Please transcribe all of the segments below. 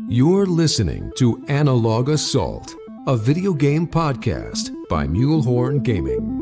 You're listening to Analog Assault, a video game podcast by Mulehorn Gaming.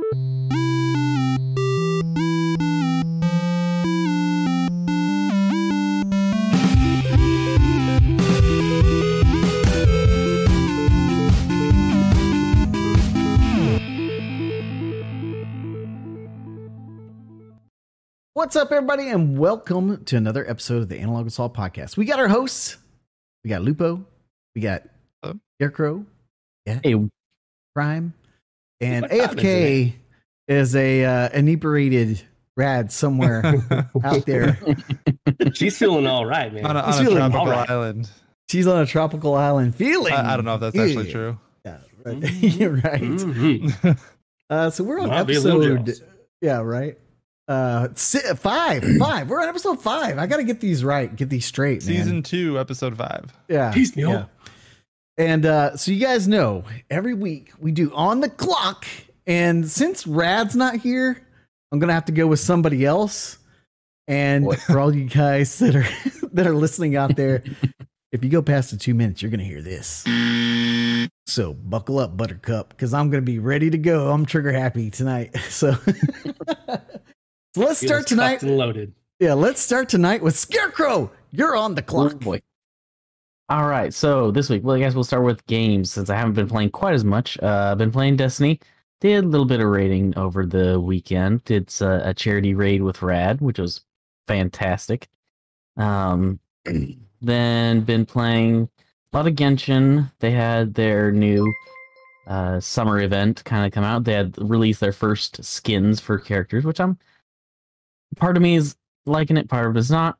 What's up, everybody, and welcome to another episode of the Analog Assault podcast. We got our hosts. We got Lupo. We got Scarecrow. Yeah. Hey. Prime. And AFK is a inebriated rad somewhere out there. She's feeling all right, man. On a tropical island. She's on a tropical island feeling. I don't know if that's actually true. Yeah, right. You're right. Mm-hmm. So we're on Might be a little episode. jealous. Yeah, right. Five. We're on episode 5. I got to get these right. Get these straight, man. Season 2, episode 5. Yeah. Piecemeal. Yeah. And so you guys know, every week we do On the Clock. And since Rad's not here, I'm going to have to go with somebody else. And for all you guys that are listening out there, if you go past the 2 minutes, you're going to hear this. So buckle up, Buttercup, because I'm going to be ready to go. I'm trigger happy tonight. So, so let's start tonight. And loaded. Yeah, let's start tonight with Scarecrow. You're on the clock. Oh boy. All right, so this week, well, I guess we'll start with games since I haven't been playing quite as much. I've been playing Destiny. Did a little bit of raiding over the weekend. Did a charity raid with Rad, which was fantastic. Then been playing a lot of Genshin. They had their new summer event kind of come out. They had released their first skins for characters, which part of me is liking it, part of it is not.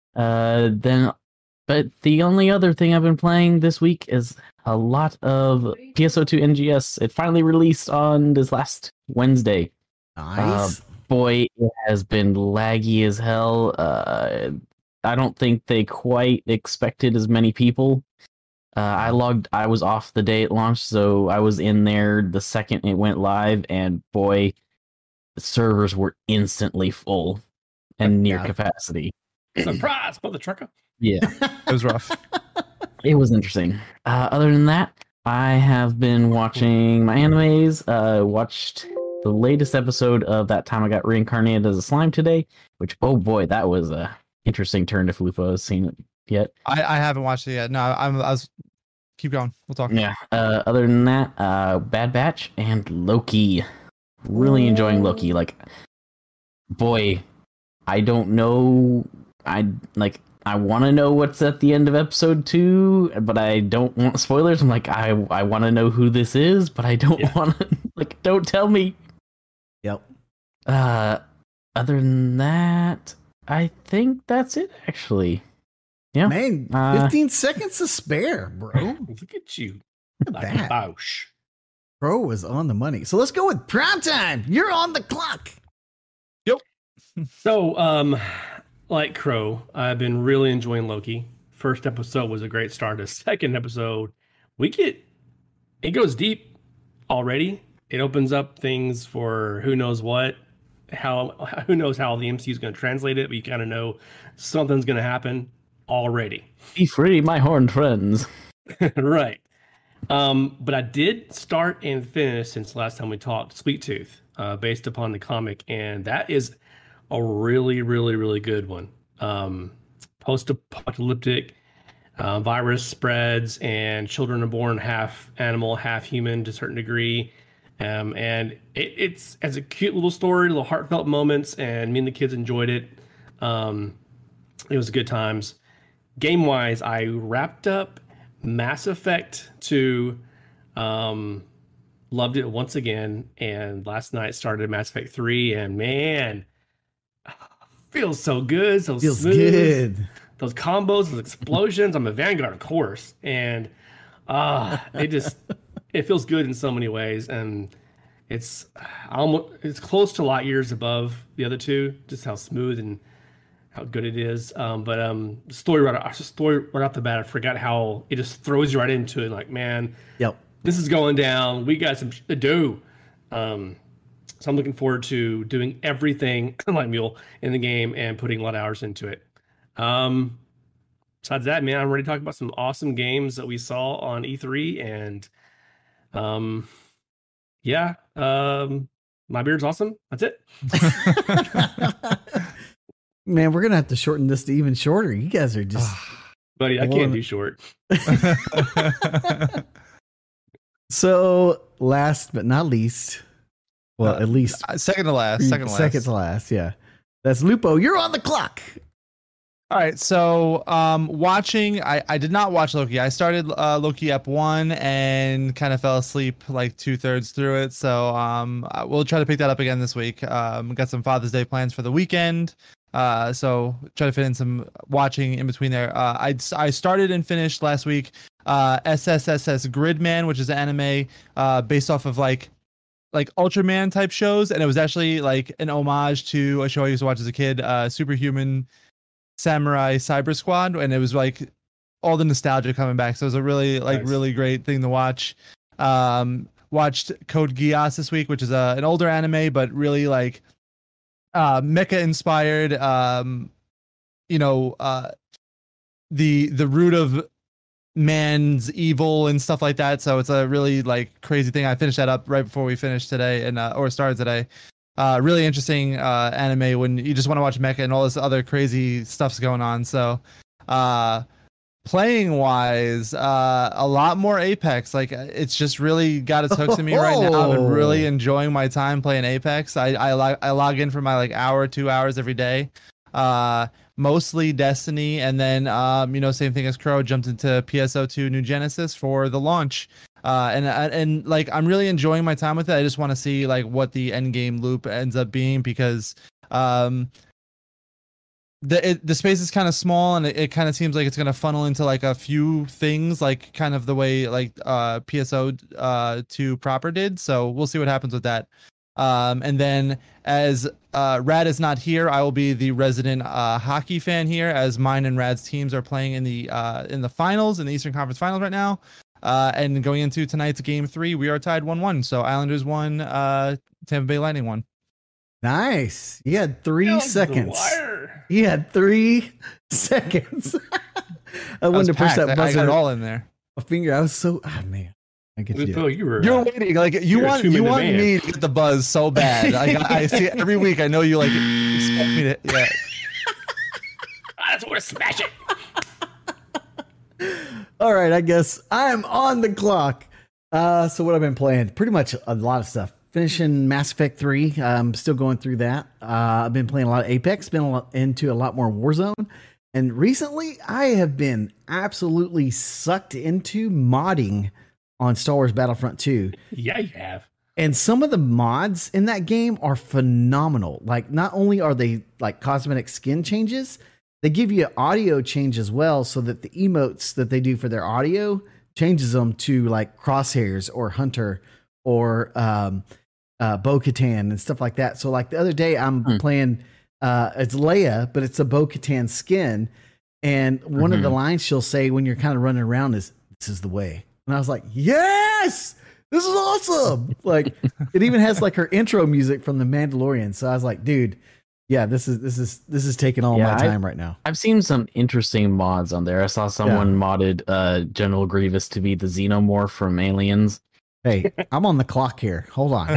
But the only other thing I've been playing this week is a lot of PSO2 NGS. It finally released on this last Wednesday. Nice. Boy, it has been laggy as hell. I don't think they quite expected as many people. I was off the day it launched, so I was in there the second it went live, and boy, the servers were instantly full and near capacity. Surprise, mother trucker. Yeah. It was rough. It was interesting. Other than that, I have been watching my animes. Watched the latest episode of That Time I Got Reincarnated as a Slime today, which, oh boy, that was a interesting turn if Lupo has seen it yet. I haven't watched it yet. No, I was. Keep going. We'll talk. Yeah. Other than that, Bad Batch and Loki. Really enjoying Loki. Like, boy, I don't know. I want to know what's at the end of episode 2, but I don't want spoilers. I'm like, I want to know who this is, but I don't want to. Like, don't tell me. Yep. Other than that, I think that's it. Actually. Yeah. Man, 15 seconds to spare, bro. Look at you. Look Like at a that. Bausch. Bro was on the money. So let's go with Prime Time. You're on the clock. So, like Crow, I've been really enjoying Loki. First episode was a great start. The second episode, it goes deep already. It opens up things for who knows what, who knows how the MCU is going to translate it, but you kind of know something's going to happen already. Be free, my horned friends. Right. But I did start and finish since last time we talked Sweet Tooth, based upon the comic, and that is a really, really, really good one. Post-apocalyptic, virus spreads, and children are born half animal, half human to a certain degree. And it's as a cute little story, little heartfelt moments, and me and the kids enjoyed it. It was good times. Game-wise, I wrapped up Mass Effect 2. Loved it once again, and last night started Mass Effect 3, and man, feels so good, so Feels smooth. good. Those combos, those explosions. I'm a Vanguard, of course, and it feels good in so many ways, and it's close to light years above the other two, just how smooth and how good it is. But story right off the bat, I forgot how it just throws you right into it. Like, man, Yep. this is going down. We got some shit to do. So I'm looking forward to doing everything like Mule in the game and putting a lot of hours into it. besides that, man, I'm ready to talk about some awesome games that we saw on E3, and yeah, my beard's awesome. That's it. Man, we're gonna have to shorten this to even shorter. You guys are just Buddy, I can't do short. So, last but not least, well, at least second to last. Second to last, yeah. That's Lupo. You're on the clock. All right, so watching, I did not watch Loki. I started Loki Ep 1 and kind of fell asleep like 2/3 through it. So we'll try to pick that up again this week. Got some Father's Day plans for the weekend. So try to fit in some watching in between there. I started and finished last week SSSS Gridman, which is an anime based off of like Ultraman type shows, and it was actually like an homage to a show I used to watch as a kid, Superhuman Samurai Cyber Squad, and it was like all the nostalgia coming back. So it was a really really great thing to watch. Watched Code Geass this week, which is an older anime, but really like mecha inspired. The root of man's evil and stuff like that. So it's a really like crazy thing. I finished that up right before we finished today or started today. Really interesting anime when you just want to watch mecha and all this other crazy stuff's going on. So playing wise, a lot more Apex. Like it's just really got its hooks in me right now. I'm really enjoying my time playing Apex. I log in for my like hour, 2 hours every day. Mostly Destiny, and then same thing as Crow, jumped into PSO2 New Genesis for the launch. And like I'm really enjoying my time with it. I just want to see like what the end game loop ends up being, because the space is kind of small, and it kind of seems like it's going to funnel into like a few things, like kind of the way like PSO2 proper did. So we'll see what happens with that. And then as Rad is not here, I will be the resident hockey fan here, as mine and Rad's teams are playing in the finals, in the Eastern Conference Finals right now. And going into tonight's game 3, we are tied 1-1. So Islanders won, Tampa Bay Lightning won. Nice. You had 3 seconds. You had 3 seconds. I wanted to push that buzzer. I got it all in there. A finger. I was so man. I get you. You're waiting. Like you want me to get the buzz so bad. I see it every week. I know you like expect me to. Yeah. I just want to smash it. All right, I guess I'm on the clock. So what I've been playing, pretty much a lot of stuff. Finishing Mass Effect 3. I'm still going through that. I've been playing a lot of Apex, been into a lot more Warzone. And recently, I have been absolutely sucked into modding on Star Wars Battlefront 2. Yeah, you have. And some of the mods in that game are phenomenal. Like, not only are they like cosmetic skin changes, they give you audio change as well, so that the emotes that they do for their audio changes them to like Crosshairs or Hunter or Bo-Katan and stuff like that. So like the other day I'm playing, it's Leia, but it's a Bo-Katan skin. And one of the lines she'll say when you're kind of running around is, "This is the way." And I was like, yes, this is awesome. Like it even has like her intro music from The Mandalorian. So I was like, dude, yeah, this is taking all my time right now. I've seen some interesting mods on there. I saw someone modded General Grievous to be the Xenomorph from Aliens. Hey, I'm on the clock here. Hold on.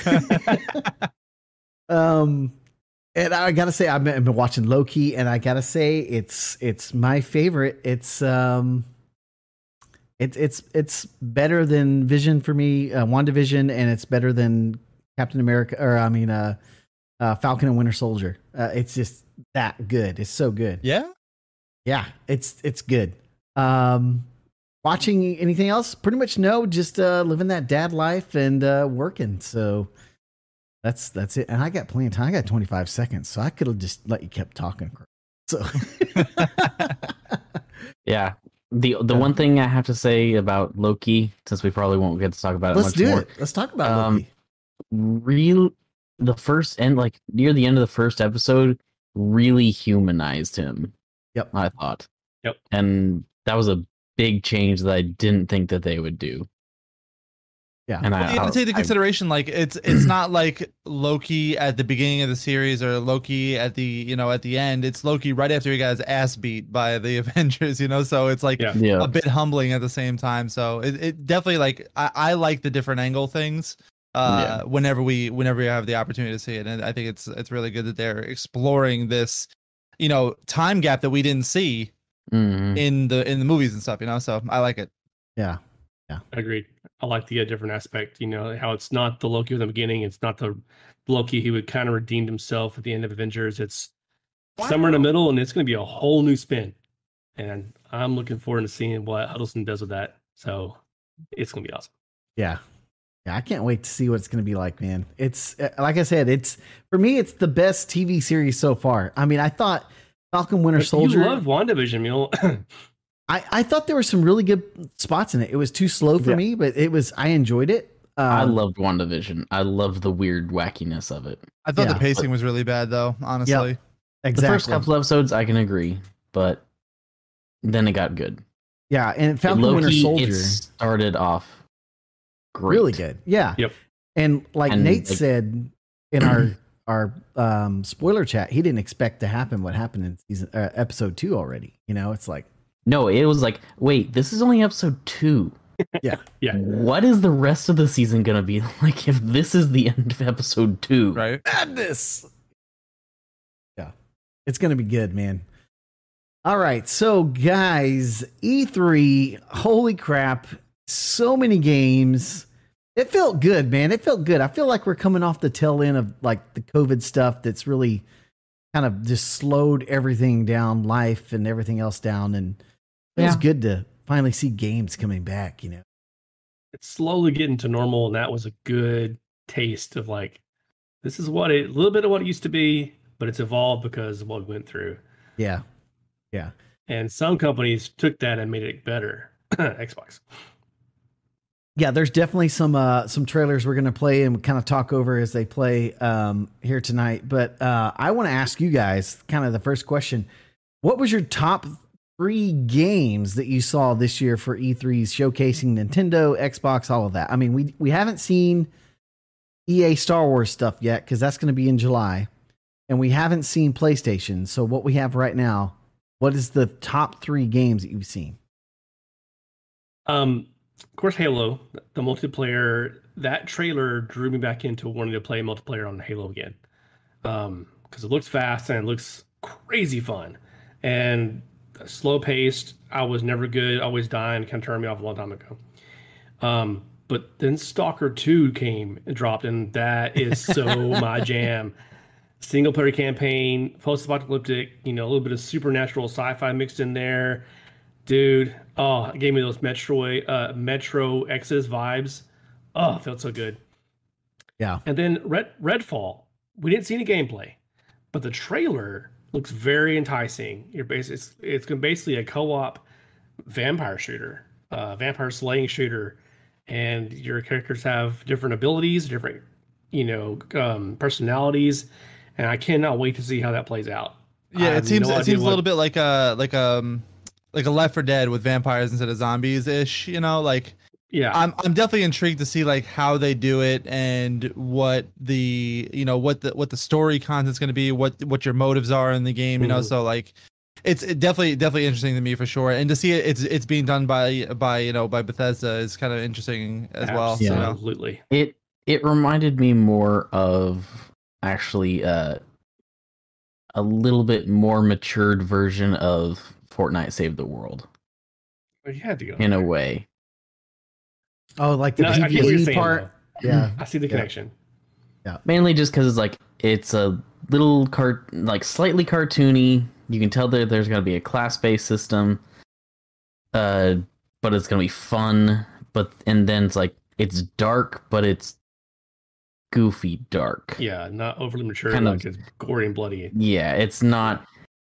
And I gotta say, I've been watching Loki, and I gotta say, it's my favorite. It's better than Vision for me, WandaVision, and it's better than Captain America, or I mean, Falcon and Winter Soldier. It's just that good. It's so good. Yeah, it's good. Watching anything else? Pretty much no. Just living that dad life and working. So that's it. And I got plenty of time. I got 25 seconds, so I could have just let you kept talking. So yeah. The one thing I have to say about Loki, since we probably won't get to talk about it much more. Let's talk about Loki. The first end, like near the end of the first episode, really humanized him. Yep. I thought. Yep. And that was a big change that I didn't think that they would do. Yeah. And Well, you have to take into consideration, like it's not like Loki at the beginning of the series or Loki at the at the end. It's Loki right after he got his ass beat by the Avengers, so it's like Yeah. a bit humbling at the same time. So it definitely like I like the different angle things. Whenever we have the opportunity to see it, and I think it's really good that they're exploring this, time gap that we didn't see in the movies and stuff. So I like it. Yeah. Agreed. I like the different aspect, how it's not the Loki from the beginning. It's not the Loki who had kind of redeemed himself at the end of Avengers. It's somewhere in the middle, and it's going to be a whole new spin. And I'm looking forward to seeing what Huddleston does with that. So it's going to be awesome. Yeah. Yeah. I can't wait to see what it's going to be like, man. It's like I said, for me, it's the best TV series so far. I mean, I thought Falcon Winter Soldier. You love WandaVision, Mule. I thought there were some really good spots in it. It was too slow for me, but I enjoyed it. I loved WandaVision. I loved the weird wackiness of it. I thought the pacing was really bad, though, honestly. Yep, exactly. The first couple episodes, I can agree, but then it got good. Yeah, and Falcon Winter Soldier started off great. Really good. Yeah. Yep. And Nate said in our spoiler chat, he didn't expect to happen what happened in episode 2 already. It's like, no, it was like, wait, this is only episode 2. Yeah. Yeah. What is the rest of the season going to be like if this is the end of episode 2? Right. Madness. Yeah. It's going to be good, man. All right. So, guys, E3, holy crap. So many games. It felt good, man. It felt good. I feel like we're coming off the tail end of like the COVID stuff that's really kind of just slowed everything down, life and everything else down. And it was good to finally see games coming back, It's slowly getting to normal, and that was a good taste of like, this is a little bit of what it used to be, but it's evolved because of what we went through. Yeah. Yeah. And some companies took that and made it better. Xbox. Yeah, there's definitely some trailers we're going to play and kind of talk over as they play here tonight. But I want to ask you guys kind of the first question. What was your top 3 games that you saw this year for E3s showcasing Nintendo, Xbox, all of that? I mean, we haven't seen EA Star Wars stuff yet because that's going to be in July. And we haven't seen PlayStation. So what we have right now, what is the top 3 games that you've seen? Of course, Halo, the multiplayer, that trailer drew me back into wanting to play multiplayer on Halo again. Because it looks fast and it looks crazy fun. And slow paced, I was never good, always dying, kind of turned me off a long time ago. But then Stalker 2 came and dropped, and that is so my jam. Single player campaign, post-apocalyptic, a little bit of supernatural sci-fi mixed in there. Dude, it gave me those Metro Exodus vibes. Oh, it felt so good. Yeah. And then Redfall, we didn't see any gameplay, but the trailer looks very enticing. It's basically a co-op vampire shooter, vampire slaying shooter, and your characters have different abilities, different, personalities, and I cannot wait to see how that plays out. Yeah, it seems a little bit like a Left 4 Dead with vampires instead of zombies ish. Yeah, I'm definitely intrigued to see like how they do it and what the what the story content's going to be, what your motives are in the game. So like it's definitely interesting to me for sure, and to see it's being done by Bethesda is kind of interesting as well. Yeah. Absolutely. It reminded me more of actually a little bit more matured version of Fortnite Save the World. But you had to go in a way. Oh, like the I get what you're PvE saying, part. though. Yeah, I see the connection. Yeah. Mainly just because it's a little slightly cartoony. You can tell that there's going to be a class-based system, but it's going to be fun. And then it's dark, but it's goofy dark. Yeah, not overly mature, Kind like of- it's gory and bloody. Yeah, it's not.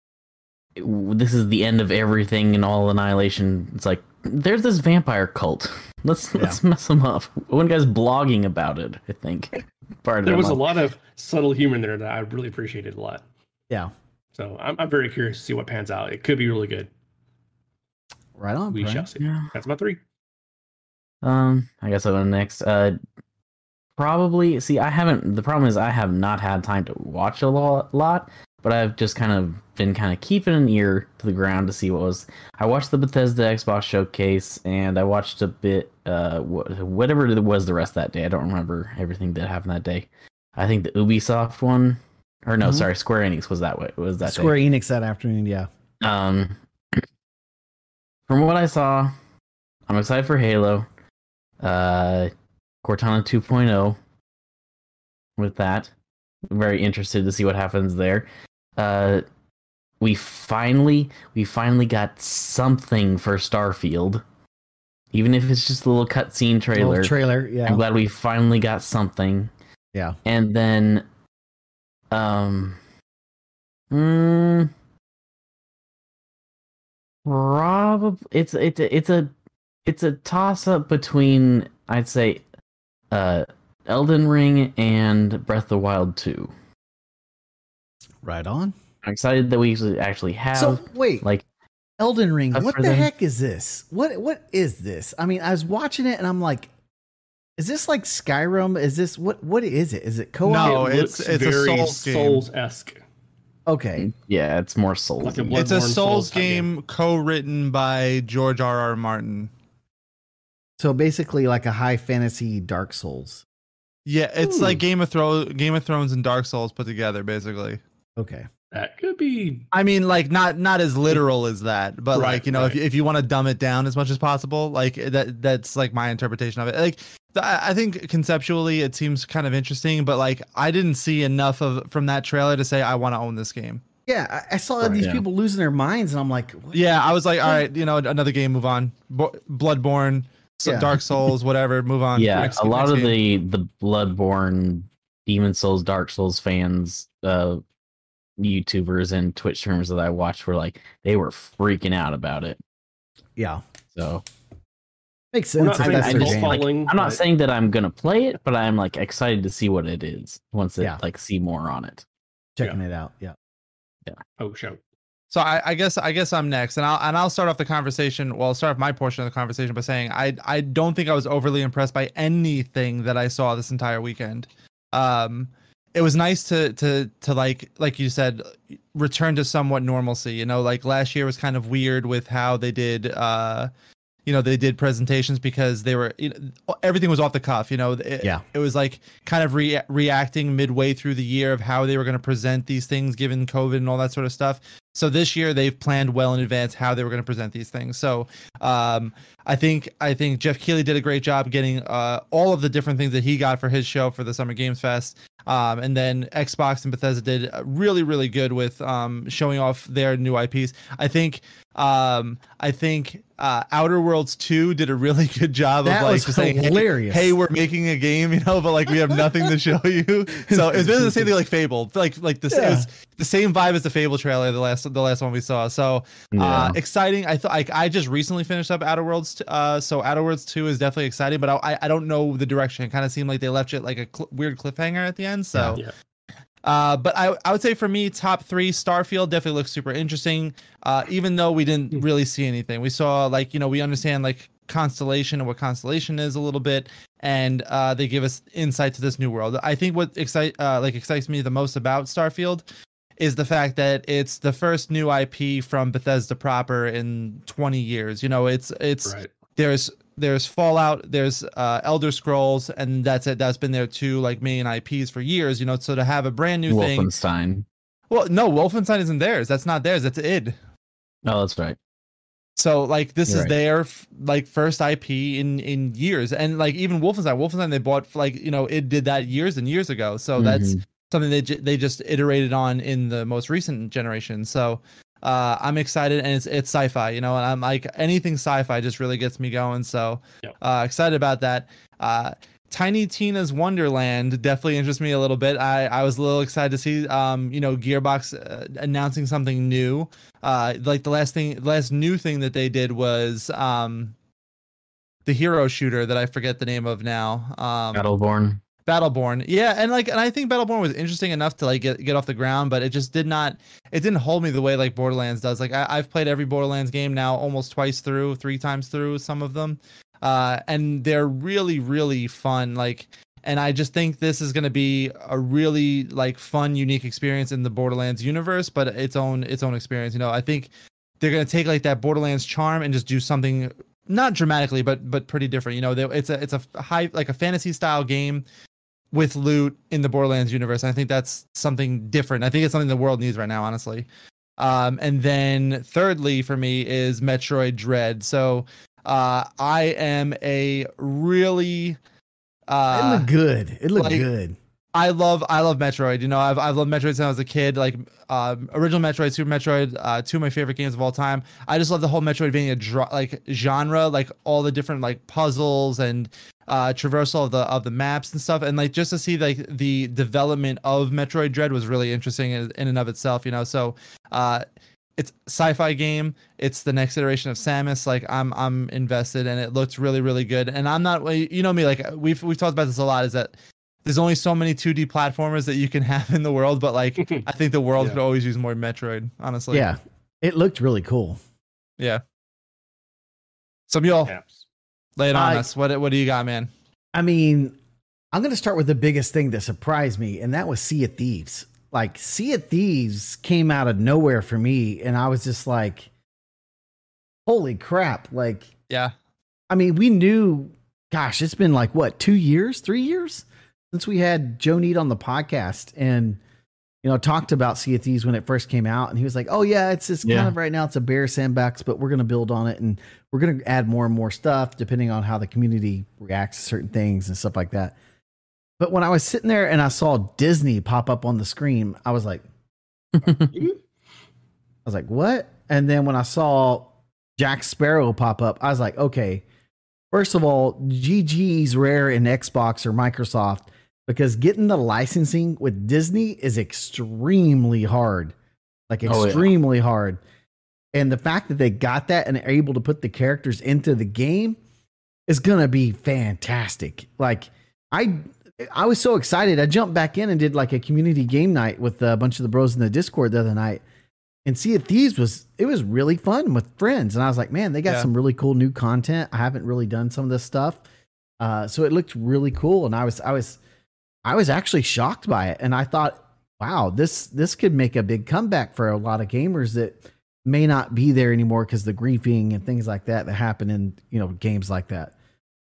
This is the end of everything and all annihilation. It's like there's this vampire cult. Let's mess them up. One guy's blogging about it. I think There was a lot of subtle humor in there that I really appreciated a lot. Yeah. So I'm very curious to see what pans out. It could be really good. Right on. We Brian. shall see. Yeah. That's my 3. I guess I'll go next. Probably. See, I haven't. The problem is I have not had time to watch a lot, but I've just kind of been keeping an ear to the ground to see what was. I watched the Bethesda Xbox showcase, and I watched a bit. Whatever it was the rest of that day. I don't remember everything that happened that day. I think the Ubisoft one, or no, sorry, Square Enix was that way. Was that Square day. Enix that afternoon? Yeah. From what I saw, I'm excited for Halo. Cortana 2.0 with that. I'm very interested to see what happens there. We finally got something for Starfield. Even if it's just a little cutscene trailer. Yeah. I'm glad we finally got something. Yeah. And then probably it's a toss up between, I'd say, Elden Ring and Breath of the Wild 2. Right on. I'm excited that we actually have. So wait, like Elden Ring. stuff What for the them. heck is this? What is this? I mean, I was watching it and I'm like, is this like Skyrim? Is this what is it? Is it co-op? No, It it's looks a very Souls game. Souls-esque. Okay. Yeah, it's more Souls. Like a It's a Bloodborne Souls type game co-written by George R.R. Martin. So basically like a high fantasy Dark Souls. Yeah, it's like Game of Thrones and Dark Souls put together, basically. Okay. That could be. I mean, like not as literal as that, but Right, like, you know, right. if you want to dumb it down as much as possible, like that's like my interpretation of it. Like I think conceptually it seems kind of interesting, but like I didn't see enough from that trailer to say I want to own this game. Yeah, I saw these yeah. people losing their minds, and I'm like, what? Yeah, I was like, all right, you know, another game, move on. Bloodborne, Yeah. Dark Souls, whatever, move on. Yeah, Next- a lot next of game. the Bloodborne, Demon Souls, Dark Souls fans, YouTubers and Twitch streamers that I watched were like, they were freaking out about it. Yeah, So makes We're sense. not If that's I their just, game. like, following, I'm not but- saying that I'm gonna play it, but I'm like excited to see what it is once Yeah. like see more on it. Checking it out. Yeah. Oh, show. So I guess I'm next, and I'll start off the conversation. Well, I'll start off my portion of the conversation by saying I don't think I was overly impressed by anything that I saw this entire weekend. It was nice to like you said, return to somewhat normalcy. You know, like last year was kind of weird with how they did they did presentations because they were everything was off the cuff. You know, it was like kind of reacting midway through the year of how they were going to present these things given COVID and all that sort of stuff. So this year they've planned well in advance how they were going to present these things. So I think Jeff Keighley did a great job getting all of the different things that he got for his show for the Summer Games Fest. And then Xbox and Bethesda did really, really good with showing off their new IPs. I think Outer Worlds 2 did a really good job That of like was just saying, hilarious. hey, we're making a game, you know, but like we have nothing to show you. So it's really the same thing like Fable. Like this is the same vibe as the Fable trailer, the last one we saw. So exciting. I just recently finished up Outer Worlds. So Outer Worlds 2 is definitely exciting, but I don't know the direction. It kind of seemed like they left it like a weird cliffhanger at the end. So Yeah. but I would say for me, top 3, Starfield definitely looks super interesting. Even though we didn't really see anything, we saw we understand like Constellation and what Constellation is a little bit, and they give us insight to this new world. I think what excites me the most about Starfield is the fact that it's the first new IP from Bethesda proper in 20 years. You know, it's Right. there's Fallout, there's Elder Scrolls, and that's it. That's been their 2 like main IPs for years, you know. So to have a brand new thing. Wolfenstein. Well, no, Wolfenstein isn't theirs. That's not theirs. That's id. Oh, that's right. So like this You're is right. their like first IP in years, and like even Wolfenstein they bought it did that years and years ago. So that's something they just iterated on in the most recent generation. So I'm excited, and it's sci-fi, you know, and I'm like anything sci-fi just really gets me going. So excited about that. Tiny Tina's Wonderland definitely interests me a little bit. I was a little excited to see Gearbox announcing something new. Like the last new thing that they did was the hero shooter that I forget the name of now. Battleborn. Battleborn, yeah, and I think Battleborn was interesting enough to like get off the ground, but it just didn't hold me the way like Borderlands does. Like I've played every Borderlands game now almost 3 times through some of them. and they're really, really fun. Like, and I just think this is going to be a really like fun, unique experience in the Borderlands universe, but its own experience. You know, I think they're going to take like that Borderlands charm and just do something not dramatically, but pretty different. You know, it's a high, like a fantasy style game with loot in the Borderlands universe. And I think that's something different. I think it's something the world needs right now, honestly. And then thirdly for me is Metroid Dread. So I am a really it looked good. It looked like, good. I love Metroid. You know, I've loved Metroid since I was a kid. Like original Metroid, Super Metroid, two of my favorite games of all time. I just love the whole Metroidvania like genre, like all the different like puzzles and traversal of the maps and stuff. And like just to see like the development of Metroid Dread was really interesting in and of itself. You know, so it's a sci-fi game. It's the next iteration of Samus. Like I'm invested, and it looks really, really good. And I'm not, you know me, like we've talked about this a lot, is that there's only so many 2D platformers that you can have in the world, but like I think the world could always use more Metroid, honestly. Yeah, it looked really cool. Yeah. So Mule, lay it on us. What do you got, man? I mean, I'm going to start with the biggest thing that surprised me, and that was Sea of Thieves. Like, Sea of Thieves came out of nowhere for me, and I was just like, holy crap. Like, yeah. I mean, we knew, gosh, it's been like, what, 2 years, 3 years since we had Joe Need on the podcast and, you know, talked about Sea of Thieves when it first came out. And he was like, oh, yeah, it's just kind of right now, it's a bare sandbox, but we're going to build on it, and we're going to add more and more stuff depending on how the community reacts to certain things and stuff like that. But when I was sitting there and I saw Disney pop up on the screen, I was like, what? And then when I saw Jack Sparrow pop up, I was like, okay, first of all, GG's Rare and Xbox or Microsoft, because getting the licensing with Disney is extremely hard, like extremely hard. And the fact that they got that and are able to put the characters into the game is going to be fantastic. Like I was so excited. I jumped back in and did like a community game night with a bunch of the bros in the Discord the other night. And Sea of Thieves was really fun with friends. And I was like, man, they got some really cool new content. I haven't really done some of this stuff. So it looked really cool. And I was actually shocked by it. And I thought, wow, this could make a big comeback for a lot of gamers that may not be there anymore because the griefing and things like that happen in, you know, games like that.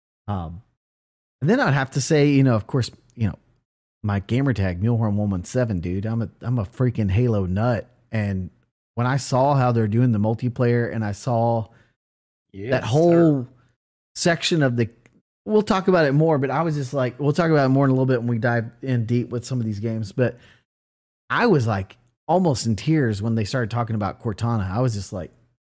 And then I'd have to say, you know, of course, you know, my gamer tag Mulehorn117, dude. I'm a freaking Halo nut. And when I saw how they're doing the multiplayer, and I saw that whole section of we'll talk about it more, but I was just like, we'll talk about it more in a little bit when we dive in deep with some of these games. But I was like almost in tears when they started talking about Cortana. I was just like,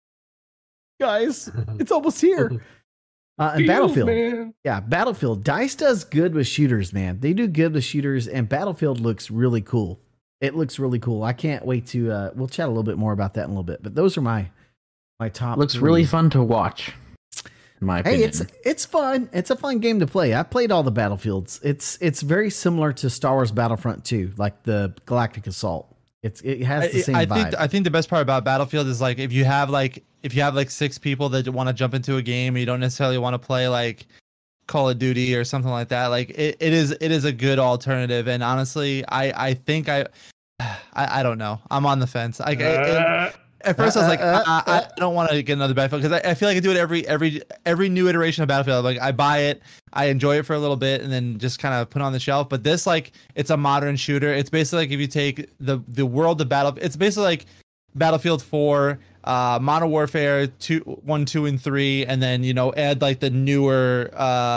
guys, it's almost here. And Battlefield. Man. Yeah, Battlefield. DICE does good with shooters, man. They do good with shooters, and Battlefield looks really cool. It looks really cool. I can't wait to we'll chat a little bit more about that in a little bit. But those are my top. Looks really fun to watch. In my opinion. Hey, it's fun. It's a fun game to play. I played all the Battlefields. It's very similar to Star Wars Battlefront 2, like the Galactic Assault. It has the same vibe. I think the best part about Battlefield is like if you have like 6 people that want to jump into a game, you don't necessarily want to play like Call of Duty or something like that. Like it is a good alternative. And honestly, I think I don't know. I'm on the fence. At first I was like, I don't want to get another Battlefield because I feel like I do it every new iteration of Battlefield. Like I buy it, I enjoy it for a little bit, and then just kind of put it on the shelf. But this, like, it's a modern shooter. It's basically like if you take the world of Battlefield, it's basically like Battlefield 4, Modern Warfare 1, 2, and 3, and then, you know, add like the newer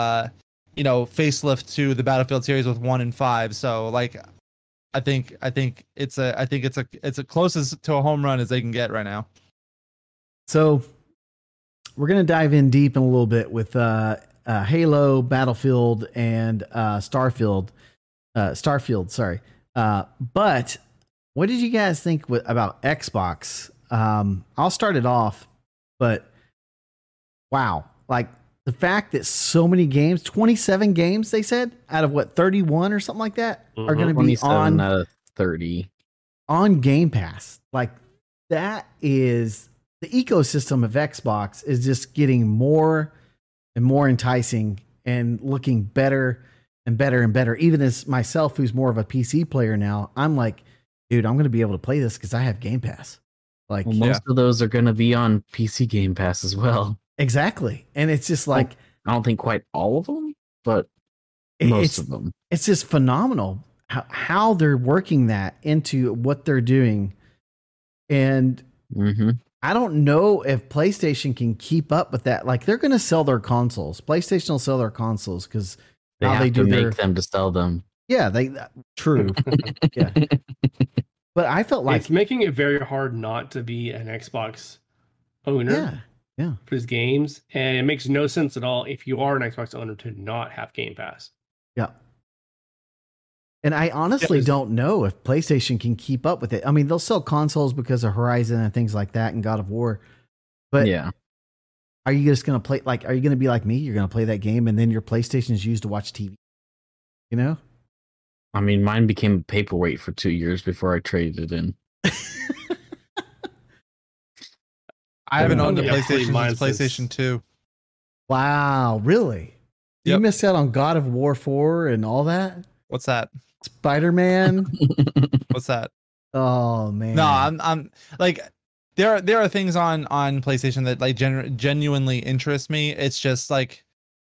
facelift to the Battlefield series with 1 and 5. So like I think it's a closest to a home run as they can get right now. So we're gonna dive in deep in a little bit with Halo, Battlefield, and Starfield. Sorry. But what did you guys think about Xbox? I'll start it off, but wow, like the fact that so many games, 27 games, they said, out of what, 31 or something like that, are going to be on 30 on Game Pass. Like that is the ecosystem of Xbox is just getting more and more enticing and looking better and better and better. Even as myself, who's more of a PC player now, I'm like, dude, I'm going to be able to play this because I have Game Pass. Like, well, most of those are going to be on PC Game Pass as well. Exactly. And it's just like, I don't think quite all of them, but most of them. It's just phenomenal how they're working that into what they're doing. And I don't know if PlayStation can keep up with that. Like, they're going to sell their consoles. PlayStation will sell their consoles because they now have they to do make them to sell them. Yeah, true. Yeah. But I felt like it's making it very hard not to be an Xbox owner. Yeah. For these games, and it makes no sense at all if you are an Xbox owner to not have Game Pass. Yeah. And I honestly don't know if PlayStation can keep up with it. I mean, they'll sell consoles because of Horizon and things like that and God of War. But yeah, are you just going to play, like, are you going to be like me? You're going to play that game and then your PlayStation is used to watch TV, you know? I mean, mine became a paperweight for 2 years before I traded it in. I haven't owned a PlayStation since PlayStation 2. Wow, really? Yep. You missed out on God of War 4 and all that? What's that? Spider-Man? What's that? Oh man. No, I'm like there are things on PlayStation that like genuinely interest me. It's just like,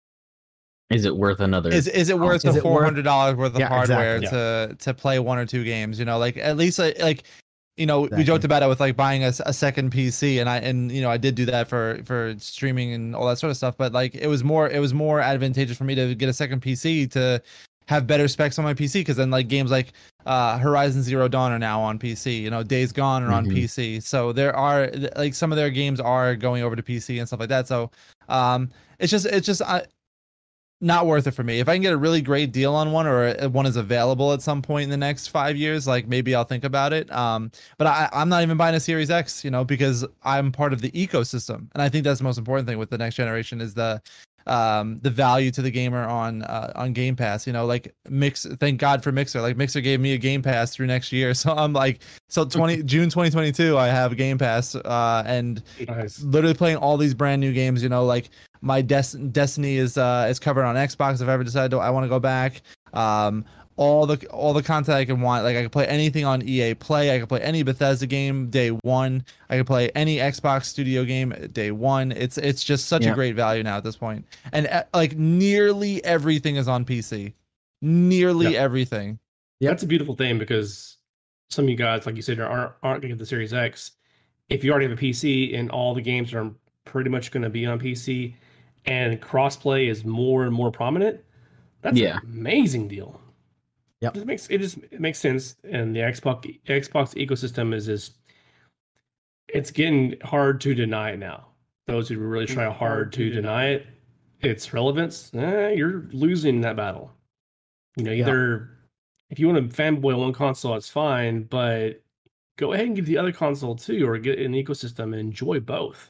is it worth another? Is it worth the $400 worth of hardware to play one or two games? You know, like at least like you know, we joked about it with like buying a second PC, and you know, I did do that for streaming and all that sort of stuff. But like it was more advantageous for me to get a second PC to have better specs on my PC, because then like games like Horizon Zero Dawn are now on PC. You know, Days Gone are on PC. So there are like some of their games are going over to PC and stuff like that. So it's just not worth it for me. If I can get a really great deal on one, or one is available at some point in the next 5 years, like maybe I'll think about it. But I'm not even buying a Series X, you know, because I'm part of the ecosystem, and I think that's the most important thing with the next generation is the value to the gamer on Game Pass. You know, like thank God for Mixer. Like Mixer gave me a Game Pass through next year, so I'm like, June 2022 I have Game Pass, and literally playing all these brand new games. You know, like my Destiny is covered on Xbox if I ever decide I want to go back. All the content I can want. Like I can play anything on EA Play. I can play any Bethesda game day one. I can play any Xbox Studio game day one. It's just such a great value now at this point. And like nearly everything is on PC. Nearly everything. Yeah, that's a beautiful thing, because some of you guys, like you said, aren't going to get the Series X. If you already have a PC and all the games are pretty much going to be on PC, and crossplay is more and more prominent, that's an amazing deal. Yep. It makes sense. And the Xbox ecosystem it's getting hard to deny it now. Those who really try hard to deny its relevance, you're losing that battle. You know, either if you want to fanboy one console, it's fine, but go ahead and get the other console too, or get an ecosystem and enjoy both.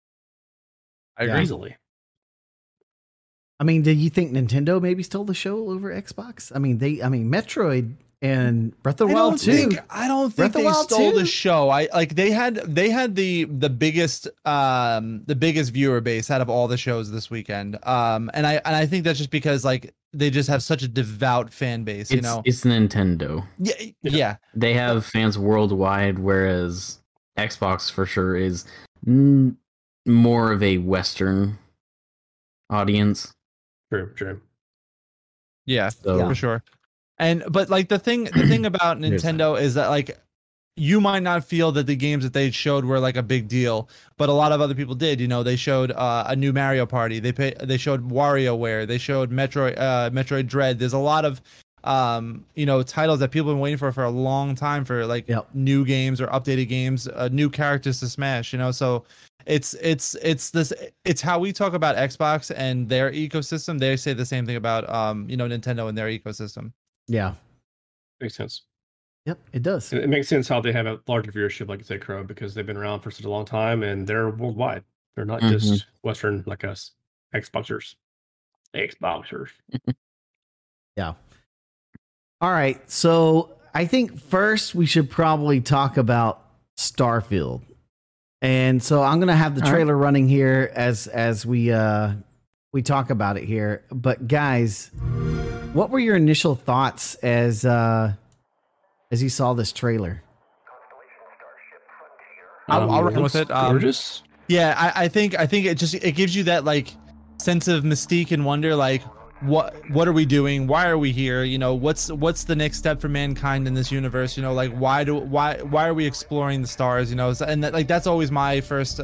I agree. Easily. I mean, do you think Nintendo maybe stole the show over Xbox? I mean, Metroid and Breath of the Wild 2. I don't think they stole the show. They had the biggest viewer base out of all the shows this weekend. And I think that's just because like they just have such a devout fan base, you know. It's Nintendo. Yeah. They have fans worldwide, whereas Xbox for sure is more of a Western audience. True. Yeah, for sure. But like the thing about Nintendo is that like you might not feel that the games that they showed were like a big deal, but a lot of other people did. You know, they showed a new Mario Party. They showed WarioWare. They showed Metroid Dread. There's a lot of titles that people have been waiting for a long time for like new games or updated games, new characters to smash. You know, so. It's how we talk about Xbox and their ecosystem. They say the same thing about Nintendo and their ecosystem. Yeah, makes sense. Yep, it does. It makes sense how they have a larger viewership, like you said, Crow, because they've been around for such a long time and they're worldwide. They're not just Western like us, Xboxers. Yeah. All right, so I think first we should probably talk about Starfield. And so I'm going to have the trailer running here as we we talk about it here. But guys, what were your initial thoughts as you saw this trailer? I'll run looks with it. Gorgeous. Yeah, I think it gives you that like sense of mystique and wonder, like what are we doing? Why are we here? You know, what's the next step for mankind in this universe? You know, like why are we exploring the stars? You know, and that's always my first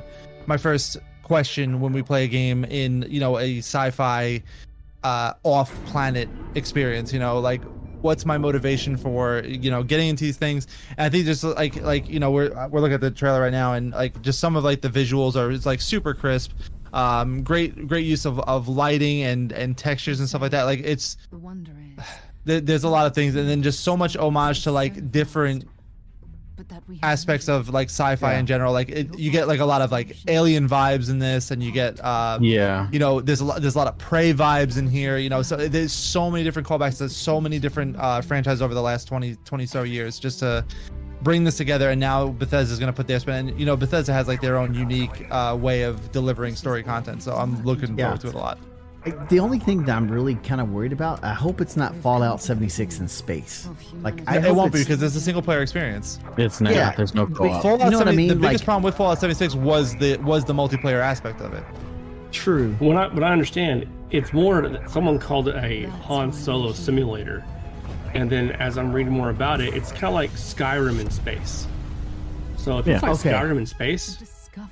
question when we play a game in, you know, a sci-fi off planet experience. You know, like what's my motivation for, you know, getting into these things. And I think just like you know, we're looking at the trailer right now, and like just some of like the visuals are, it's like super crisp. Great use of lighting and textures and stuff like that. Like it's there's a lot of things, and then just so much homage to like different aspects of like sci-fi in general. Like you get like a lot of like alien vibes in this, and you get you know, there's a lot of Prey vibes in here, you know. So there's so many different callbacks to so many different franchises over the last 20 so years just to bring this together. And now Bethesda's going to put their spin, and you know, Bethesda has like their own unique way of delivering story content, so I'm looking forward to it a lot. The only thing that I'm really kind of worried about, I hope it's not Fallout 76 in space. Like it won't be, because it's a single player experience. It's not. Yeah. There's no co-op. Fallout You know what I 70 mean? The biggest Like- problem with Fallout 76 was the multiplayer aspect of it. True. What I understand, it's more that someone called it a Han Solo simulator, and then as I'm reading more about it, it's kind of like Skyrim in space. So if it's like okay. Skyrim in space,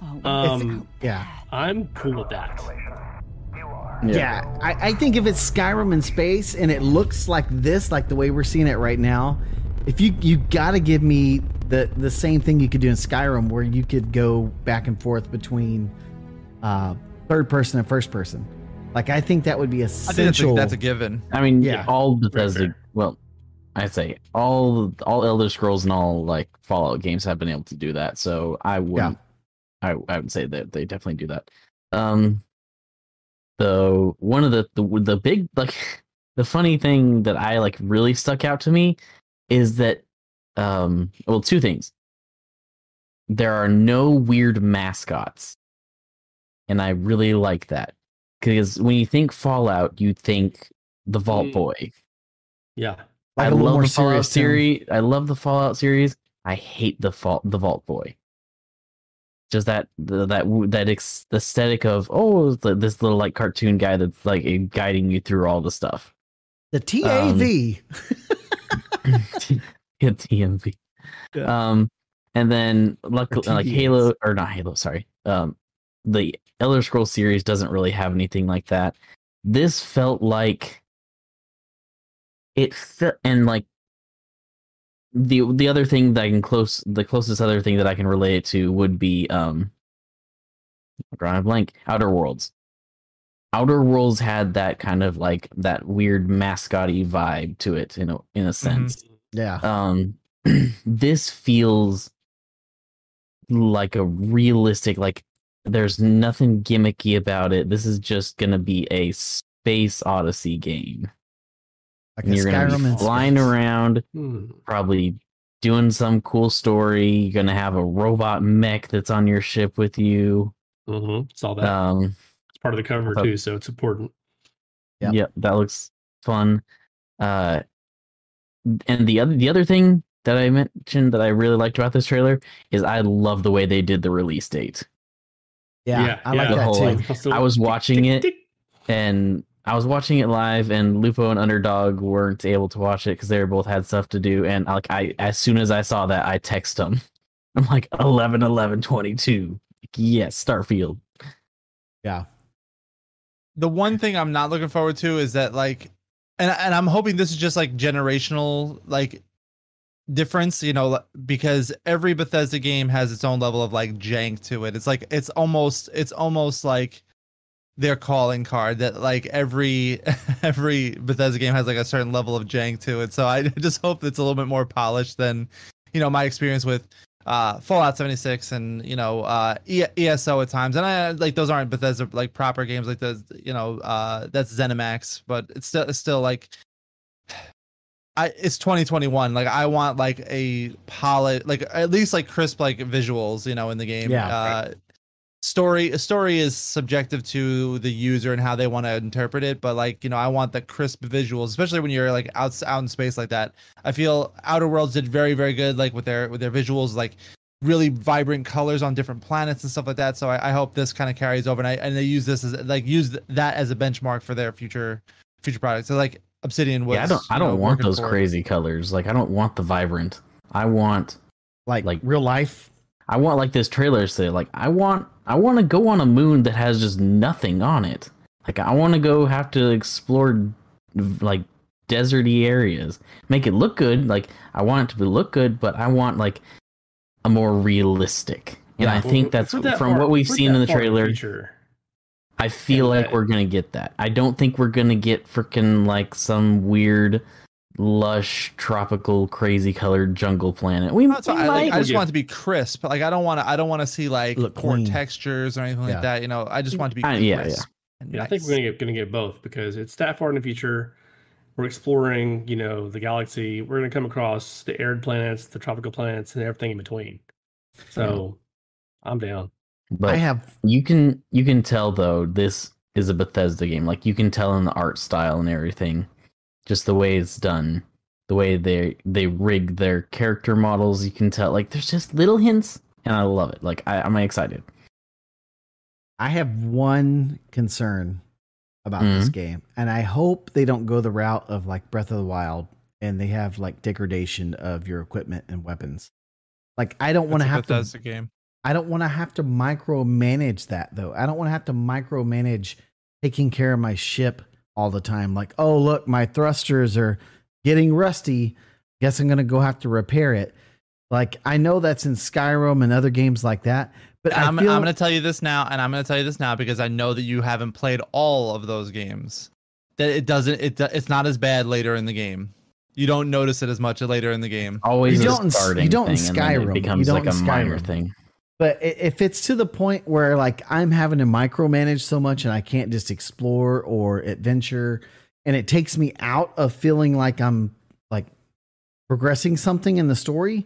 Yeah. I'm cool with that. Yeah, I think if it's Skyrim in space and it looks like this, like the way we're seeing it right now, if you gotta give me the same thing you could do in Skyrim, where you could go back and forth between third person and first person. Like I think that would be essential. I think that's a given. I mean, Yeah. all Bethesda. Right there. Well, I say all Elder Scrolls and all like Fallout games have been able to do that. So I wouldn't. I would say that they definitely do that. So one of the big, like, the funny thing that I like really stuck out to me is that well, two things. There are no weird mascots, and I really like that, because when you think Fallout, you think the Vault Boy. Yeah. Like I a little love more the Fallout serious tone. series. I love the Fallout series. I hate the Vault Boy. Just that aesthetic of this little like cartoon guy that's like guiding you through all the stuff. The TAV. Yeah, TMV. And then like TVs. Halo, or not Halo, sorry. The Elder Scrolls series doesn't really have anything like that. This felt like it fit, and like the other thing that I can the closest other thing that I can relate it to would be drawing a blank, Outer Worlds. Outer Worlds had that kind of like that weird mascot-y vibe to it, in a sense. Yeah. This feels like a realistic, like there's nothing gimmicky about it. This is just gonna be a space odyssey game. Like And a you're gonna Skyrim be in flying space. around, probably doing some cool story. You're gonna have a robot mech that's on your ship with you. Saw that. It's part of the cover thought- too, so it's important. Yep. Yep, that looks fun. And the other thing that I mentioned that I really liked about this trailer is I love the way they did the release date. Yeah, I like The that whole, too. like, I was watching it, and I was watching it live, and Lupo and Underdog weren't able to watch it because they both had stuff to do. And like as soon as I saw that, I text them. I'm like 11/11/22. Yes, Starfield. Yeah. The one thing I'm not looking forward to is that like, and I'm hoping this is just like generational like difference, you know, because every Bethesda game has its own level of like jank to it. It's almost like their calling card that like every Bethesda game has like a certain level of jank to it. So I just hope it's a little bit more polished than, you know, my experience with Fallout 76 and, you know, ESO at times. And I like those aren't Bethesda like proper games like the, you know, that's ZeniMax, but it's still like it's 2021. Like I want like a like at least like crisp like visuals, you know, in the game. Yeah. a story is subjective to the user and how they want to interpret it, but like, you know, I want the crisp visuals, especially when you're like out in space like that. I feel Outer Worlds did very, very good, like with their visuals, like really vibrant colors on different planets and stuff like that. So I hope this kind of carries over, and they use this as like that as a benchmark for their future products. So like Obsidian was. Yeah, I don't want those crazy colors. Like I don't want the vibrant. I want like real life. I want like this trailer say, like I want to go on a moon that has just nothing on it. Like I want to go have to explore like deserty areas, make it look good. Like I want it to look good, but I want like a more realistic. And I think that's from what we've seen in the trailer. I feel like we're gonna get that. I don't think we're gonna get freaking like some weird, lush, tropical, crazy colored jungle planet. I just want it to be crisp. Like I don't want to see like poor textures or anything like that. You know, I just want it to be crisp. Yeah, I think we're gonna get both because it's that far in the future. We're exploring, you know, the galaxy. We're gonna come across the arid planets, the tropical planets, and everything in between. So, I'm down. But you can tell though this is a Bethesda game. Like you can tell in the art style and everything. Just the way it's done, the way they rig their character models, you can tell. Like there's just little hints, and I love it. Like I'm excited. I have one concern about this game, and I hope they don't go the route of like Breath of the Wild, and they have like degradation of your equipment and weapons. Like I don't want to have to. Bethesda game. I don't want to have to micromanage that though. I don't want to have to micromanage taking care of my ship all the time. Like, oh, look, my thrusters are getting rusty. Guess I'm going to go have to repair it. Like, I know that's in Skyrim and other games like that, but I'm going to tell you this now, and I'm going to tell you this now because I know that you haven't played all of those games. That it's not as bad later in the game. You don't notice it as much later in the game. Always you don't in Skyrim. It becomes like a minor thing. But if it's to the point where like I'm having to micromanage so much and I can't just explore or adventure, and it takes me out of feeling like I'm like progressing something in the story,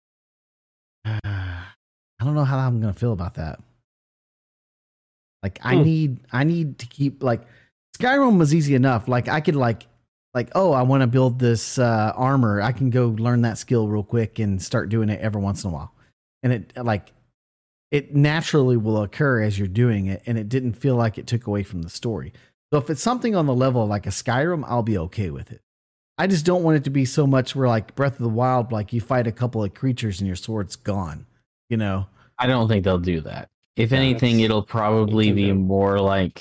I don't know how I'm going to feel about that. Like I need to keep like Skyrim was easy enough. Like I could like, oh, I want to build this armor. I can go learn that skill real quick and start doing it every once in a while. And it naturally will occur as you're doing it, and it didn't feel like it took away from the story. So if it's something on the level of like a Skyrim, I'll be okay with it. I just don't want it to be so much where like Breath of the Wild, like you fight a couple of creatures and your sword's gone, you know? I don't think they'll do that. If anything, it'll probably be more like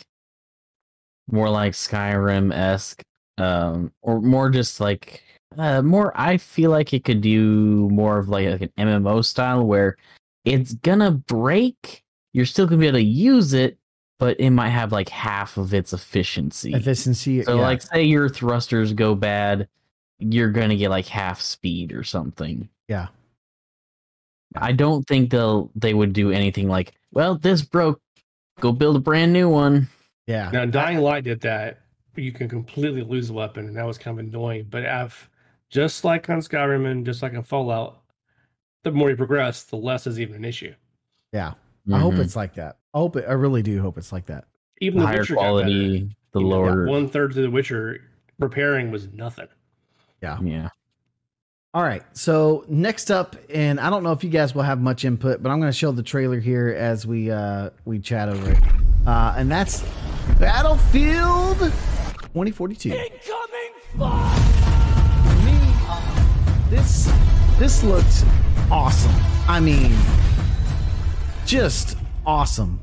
Skyrim-esque, or more just like more. I feel like it could do more of like an MMO style where it's gonna break. You're still gonna be able to use it, but it might have like half of its efficiency. So like say your thrusters go bad, you're gonna get like half speed or something. Yeah. I don't think they would do anything like, well, this broke, go build a brand new one. Yeah. Now Dying Light did that. You can completely lose a weapon, and that was kind of annoying. But just like on Skyrim and just like on Fallout, the more you progress, the less is even an issue. Yeah. I hope it's like that. I really do hope it's like that. Even the higher Witcher quality, the lower 1/3 to the Witcher repairing was nothing. Yeah. Yeah. All right. So next up, and I don't know if you guys will have much input, but I'm going to show the trailer here as we chat over it. And that's Battlefield 2042. Incoming fire! For me, this looks awesome. I mean, just awesome.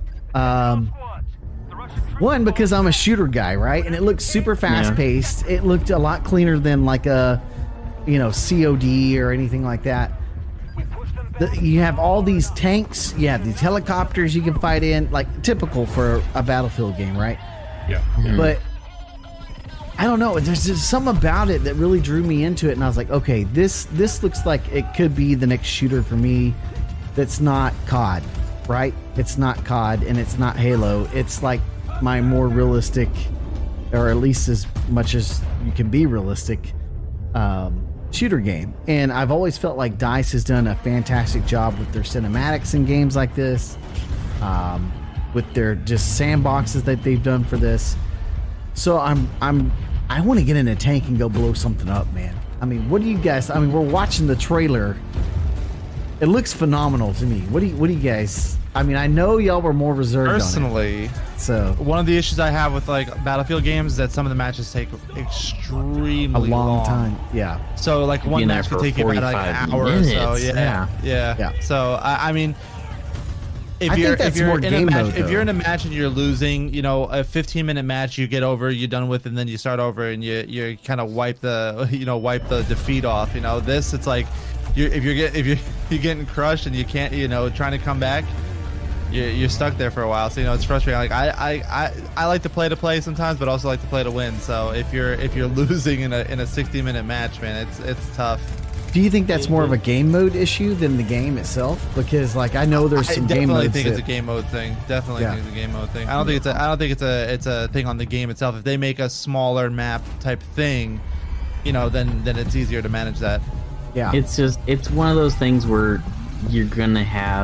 One, because I'm a shooter guy, right? And it looks super fast paced. It looked a lot cleaner than like a, COD or anything like that. You have all these tanks, you have these helicopters you can fight in, like typical for a Battlefield game, right? Yeah. But I don't know. There's just something about it that really drew me into it, and I was like, okay, this looks like it could be the next shooter for me. That's not COD, right? It's not COD, and it's not Halo. It's like my more realistic, or at least as much as you can be realistic, shooter game. And I've always felt like DICE has done a fantastic job with their cinematics in games like this. with their just sandboxes that they've done for this. So I want to get in a tank and go blow something up, man. I mean, what do you guys? I mean, we're watching the trailer. It looks phenomenal to me. What do you guys? I mean, I know y'all were more reserved Personally, on it. So one of the issues I have with like Battlefield games is that some of the matches take extremely a long time. Yeah. So like one match could take you about like an hour or so. Yeah. So I mean, if you're in a match and you're losing, a 15-minute match, you get over, you're done with, and then you start over and you kind of wipe the defeat off. This, it's like if you're getting crushed and you can't, trying to come back, you're stuck there for a while. So it's frustrating. Like I like to play sometimes, but also like to play to win. So if you're losing in a 60-minute match, man, it's tough. Do you think that's more of a game mode issue than the game itself? Because like I know there's some game modes. I definitely think it's a game mode thing. Definitely think it's a game mode thing. I don't think it's a thing on the game itself. If they make a smaller map type thing, then it's easier to manage that. Yeah. It's one of those things where you can't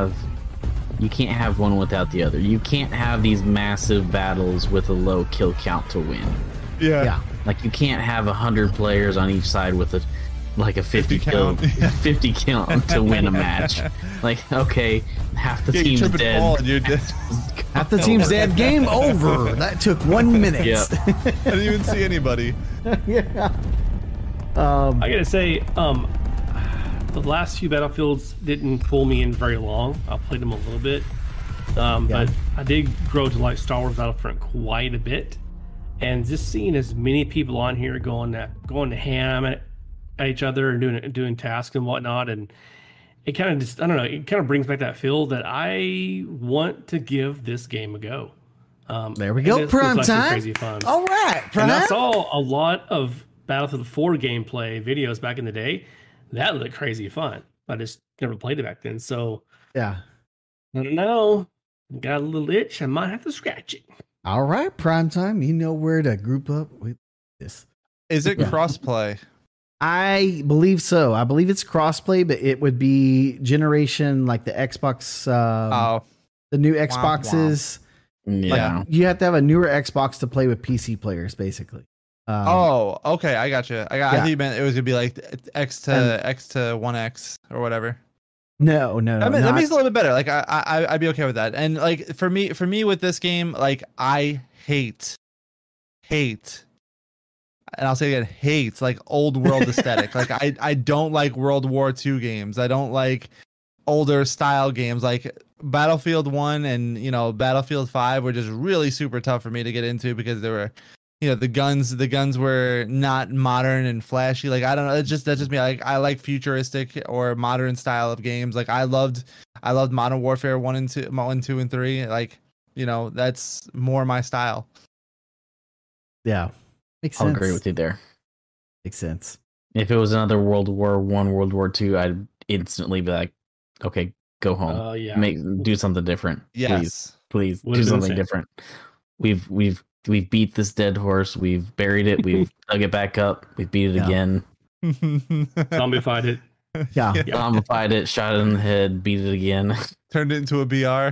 have one without the other. You can't have these massive battles with a low kill count to win. Yeah. Like you can't have 100 players on each side with a 50 count to win a match. Like, okay, half the team's dead. Half the team's dead. Game over. That took 1 minute. Yeah. I didn't even see anybody. Yeah. I gotta say, the last few Battlefields didn't pull me in very long. I played them a little bit, but I did grow to like Star Wars Battlefront quite a bit, and just seeing as many people on here going to ham at each other and doing tasks and whatnot, and it kind of just, I don't know, it kind of brings back that feel that I want to give this game a go. There we go, Prime Time. Crazy fun. All right, Prime. And I saw a lot of Battlefield 4 gameplay videos back in the day. That looked crazy fun. I just never played it back then. So yeah, I don't know. Got a little itch. I might have to scratch it. All right, Prime Time. You know where to group up with this. Is it crossplay? I believe so. I believe it's crossplay, but it would be generation like the Xbox. The new Xboxes. Yeah, like, you have to have a newer Xbox to play with PC players, basically. Okay, I got you. I think you meant it was gonna be like X to 1X or whatever. No. That makes it a little bit better. Like I'd be okay with that. And like for me with this game, like I hate, and I'll say again, hate like old world aesthetic. Like I don't like World War II games. I don't like older style games. Like Battlefield 1 and Battlefield 5 were just really super tough for me to get into because they were, the guns were not modern and flashy. Like I don't know, that's just me. Like I like futuristic or modern style of games. Like I loved Modern Warfare 1 and 2 and 3. Like that's more my style. Yeah. Makes sense. I'll agree with you there. Makes sense. If it was another World War I, World War II, I'd instantly be like, okay, go home. Do something different. Yes. Please do something different. We've beat this dead horse. We've buried it. We've dug it back up. We beat it again. Zombified it. Yeah. Zombified it. Shot it in the head. Beat it again. Turned it into a BR.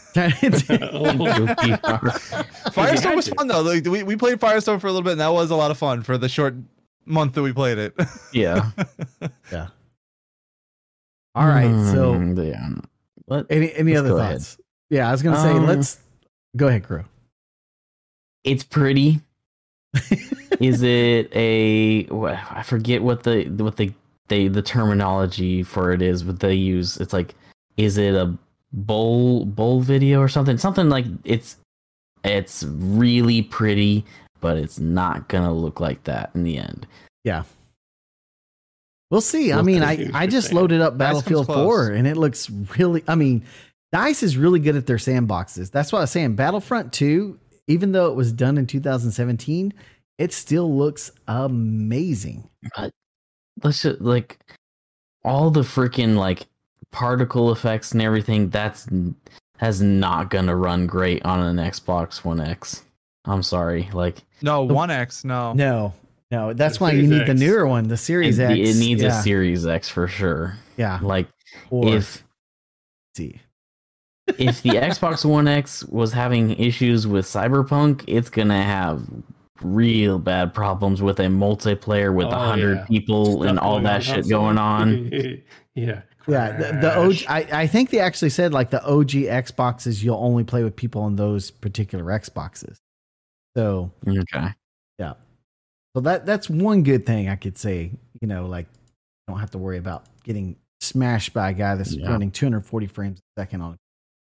Firestorm was fun though. Like, we played Firestorm for a little bit, and that was a lot of fun for the short month that we played it. Yeah. Yeah. All right. So, any other thoughts? Ahead. Yeah, I was gonna say let's go ahead, Crow. It's pretty. Is it I forget what the terminology for it is, but they use. It's like, is it a bowl video or something? Something like it's really pretty, but it's not gonna look like that in the end. Yeah. We'll see. I mean, I just loaded up Battlefield 4 and it looks really, I mean, DICE is really good at their sandboxes. That's what I was saying. Battlefront 2, even though it was done in 2017, it still looks amazing. But let's just like all the freaking like particle effects and everything, that's not gonna run great on an Xbox One X. I'm sorry. Like no, 1X, no. No, that's why you need the newer one, the Series X. It needs a Series X for sure. Yeah. Like or, if see. if the Xbox One X was having issues with Cyberpunk, it's gonna have real bad problems with a multiplayer with 100 people and all that shit going on. Yeah. Yeah, the OG, I think they actually said like the OG Xboxes, you'll only play with people on those particular Xboxes. So Okay. yeah, so that's one good thing I could say. You know, like you don't have to worry about getting smashed by a guy that's running 240 frames a second on.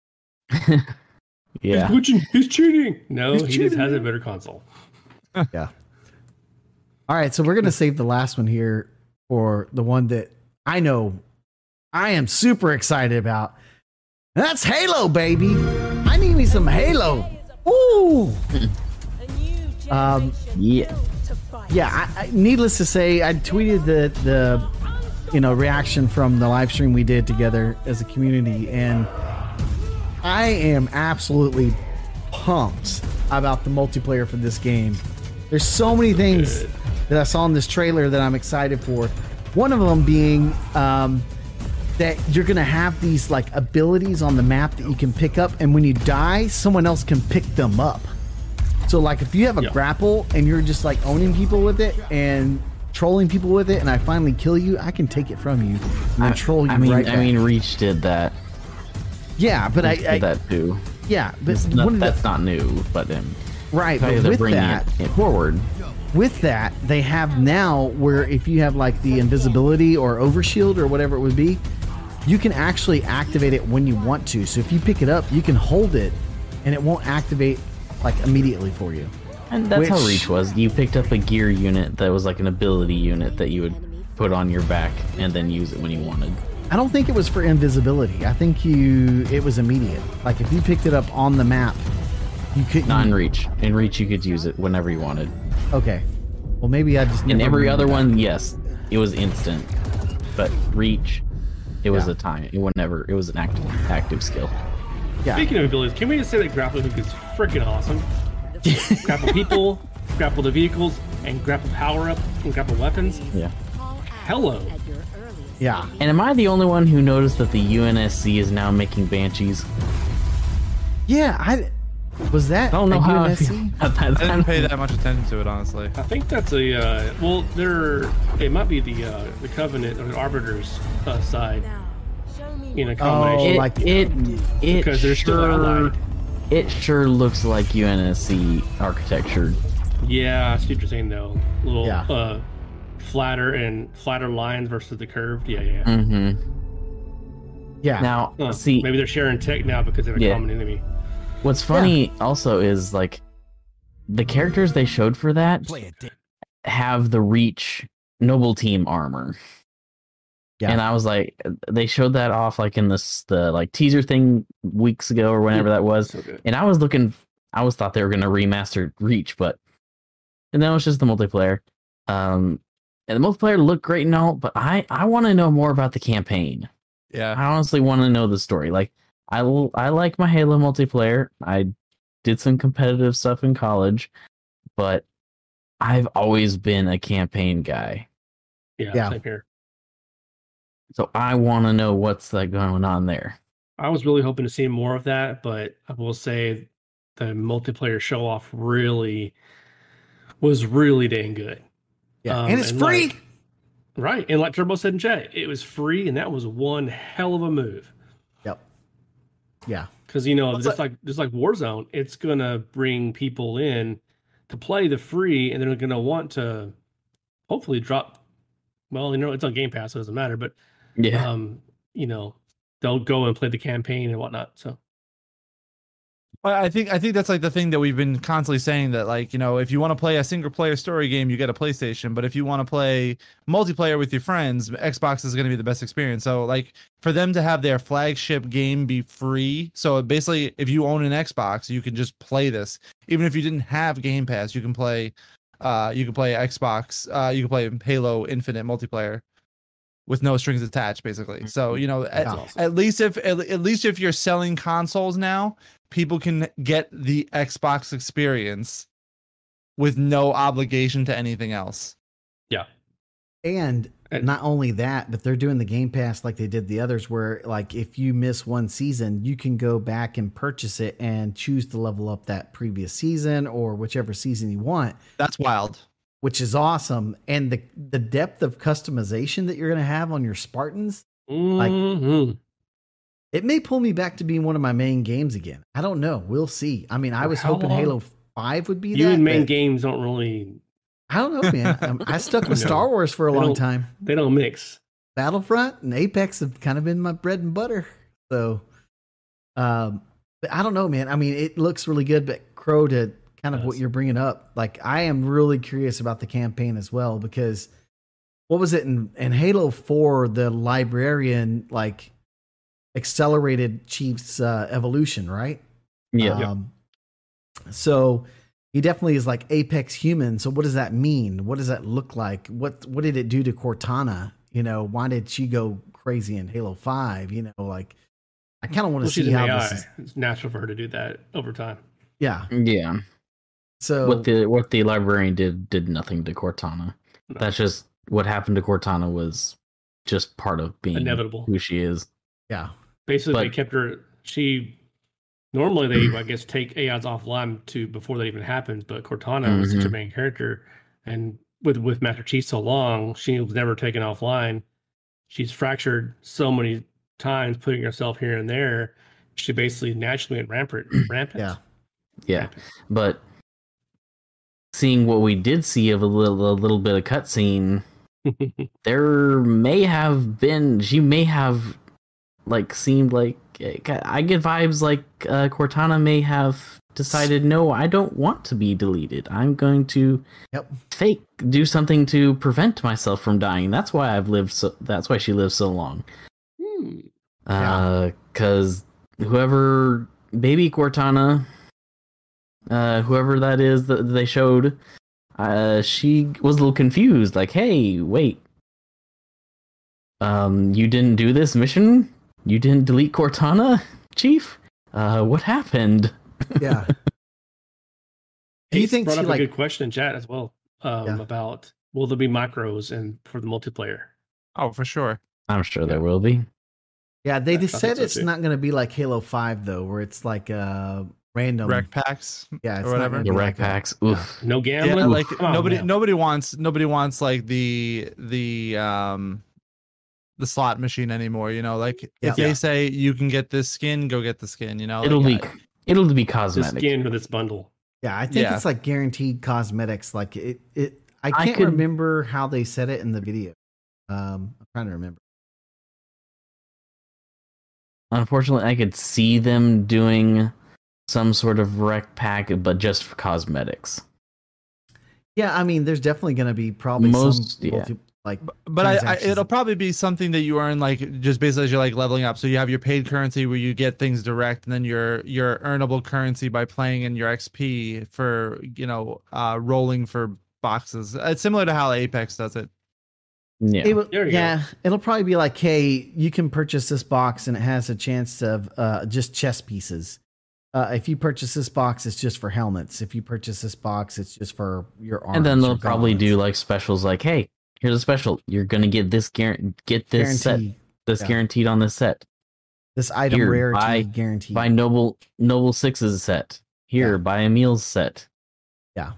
Yeah. He's cheating. No, He's he cheating, just has a man. better console. Yeah. All right, so we're gonna save the last one here for the one that I know I am super excited about. And that's Halo, baby. I need me some Halo. Ooh. Yeah. Yeah. I needless to say, I tweeted the reaction from the live stream we did together as a community, and I am absolutely pumped about the multiplayer for this game. There's so many things that I saw in this trailer that I'm excited for. One of them being that you're gonna have these like abilities on the map that you can pick up, and when you die, someone else can pick them up. So like if you have a grapple and you're just like owning people with it and trolling people with it, and I finally kill you, I can take it from you and then troll you right back. I mean, Reach did that. Yeah, but Reach did that too. Yeah, but That's not new, but right. But they're with bringing that, it forward. With that, they have now where if you have like the invisibility or overshield or whatever it would be, you can actually activate it when you want to. So if you pick it up, you can hold it and it won't activate like immediately for you. And that's how Reach was. You picked up a gear unit that was like an ability unit that you would put on your back and then use it when you wanted. I don't think it was for invisibility. I think it was immediate. Like if you picked it up on the map, you could not in Reach. In Reach, you could use it whenever you wanted. Okay. Well, maybe I just. In every other one, yes, it was instant. But Reach, it was a time. It was an active skill. Yeah. Speaking of abilities, can we just say that grappling hook is freaking awesome? Grapple people, grapple the vehicles, and grapple power up and grapple weapons. Yeah. Hello. Yeah. And am I the only one who noticed that the UNSC is now making Banshees? Yeah, I don't know how I UNSC? feel about that. I didn't pay that much attention to it, honestly. I think that's it might be the Covenant or the Arbiters side in a combination. Because they're still allied. It sure looks like UNSC architecture. Yeah, I see what you're saying though. Flatter lines versus the curved. Yeah. Mm-hmm. Yeah. Now, see, maybe they're sharing tech now because they're a common enemy. What's funny also is like the characters they showed for that have the Reach Noble Team armor. Yeah. And I was like, they showed that off like in the like teaser thing weeks ago or whenever that was. So and I thought they were gonna remaster Reach, and then it was just the multiplayer. And the multiplayer looked great and all, but I want to know more about the campaign. Yeah. I honestly want to know the story. Like I like my Halo multiplayer. I did some competitive stuff in college, but I've always been a campaign guy. Yeah. Same here. So I want to know what's going on there. I was really hoping to see more of that, but I will say the multiplayer show off was really dang good. Yeah, and it's free. Right. And like Turbo said in chat, it was free, and that was one hell of a move. Yep. Yeah. Because just like Warzone, it's gonna bring people in to play the free, and they're gonna want to hopefully drop. Well, it's on Game Pass, so it doesn't matter. But they'll go and play the campaign and whatnot. So. Well, I think that's like the thing that we've been constantly saying, that like, if you want to play a single player story game, you get a PlayStation, but if you want to play multiplayer with your friends, Xbox is going to be the best experience. So like for them to have their flagship game be free. So basically if you own an Xbox, you can just play this. Even if you didn't have Game Pass, you can play Xbox, you can play Halo Infinite multiplayer with no strings attached, basically. So, at least if you're selling consoles now, people can get the Xbox experience with no obligation to anything else. Yeah. And not only that, but they're doing the Game Pass like they did the others, where like if you miss one season, you can go back and purchase it and choose to level up that previous season or whichever season you want. That's wild. Which is awesome. And the depth of customization that you're going to have on your Spartans, like it may pull me back to being one of my main games again. I don't know. We'll see. I mean, I was hoping Halo 5 would be that. You and main games don't really... I don't know, man. I stuck with Star Wars for a long time. They don't mix. Battlefront and Apex have kind of been my bread and butter. So, but I don't know, man. I mean, it looks really good, but Crow, to kind of what you're bringing up, like I am really curious about the campaign as well, because what was it in Halo 4, the librarian like accelerated Chief's evolution, right? Yeah. So he definitely is like Apex human. So what does that mean? What does that look like? What did it do to Cortana? You know, why did she go crazy in Halo 5? You know, like I kind of want to see how this is. It's natural for her to do that over time. Yeah. Yeah. So what the librarian did nothing to Cortana. No. That's just what happened to Cortana was just part of being inevitable who she is. Yeah. Basically, they kept her. Normally, they, I guess, take Aeons offline before that even happens. But Cortana was such a main character, and with Master Chief so long, she was never taken offline. She's fractured so many times, putting herself here and there. She basically naturally went rampant. Yeah. But seeing what we did see of a little bit of cutscene, there may have been. She may have seemed like. I get vibes like Cortana may have decided, no, I don't want to be deleted. I'm going to do something to prevent myself from dying. That's why that's why she lived so long. Because whoever baby Cortana, whoever that is that they showed, she was a little confused. Like, hey, wait, you didn't do this mission? You didn't delete Cortana, Chief? What happened? Yeah. Do you think brought up a good question in chat as well about will there be macros for the multiplayer? Oh, for sure. I'm sure there will be. Yeah, they just said it's not going to be like Halo 5 though, where it's like random rec packs. Yeah, it's or whatever. The rec packs. Oof. No gambling. Yeah, like nobody wants like the slot machine anymore, you know, like if they say you can get this skin, go get the skin, you know. It'll be cosmetic. The skin with its bundle. Yeah, I think it's like guaranteed cosmetics. Like I can't remember how they said it in the video. I'm trying to remember. Unfortunately, I could see them doing some sort of rec pack, but just for cosmetics. Yeah, I mean, there's definitely going to be probably but it'll probably be something that you earn, like just basically as you're like leveling up. So you have your paid currency where you get things direct, and then your earnable currency by playing in your XP for rolling for boxes. It's similar to how Apex does it. Yeah, it'll probably be like, hey, you can purchase this box and it has a chance of just chest pieces. If you purchase this box, it's just for helmets. If you purchase this box, it's just for your arms. And then they'll probably do like specials, like, hey, here's a special. You're gonna get this set. This guaranteed on this set. This item rarity guaranteed. Buy Noble 6's set. Here, buy Emil's set. Yeah.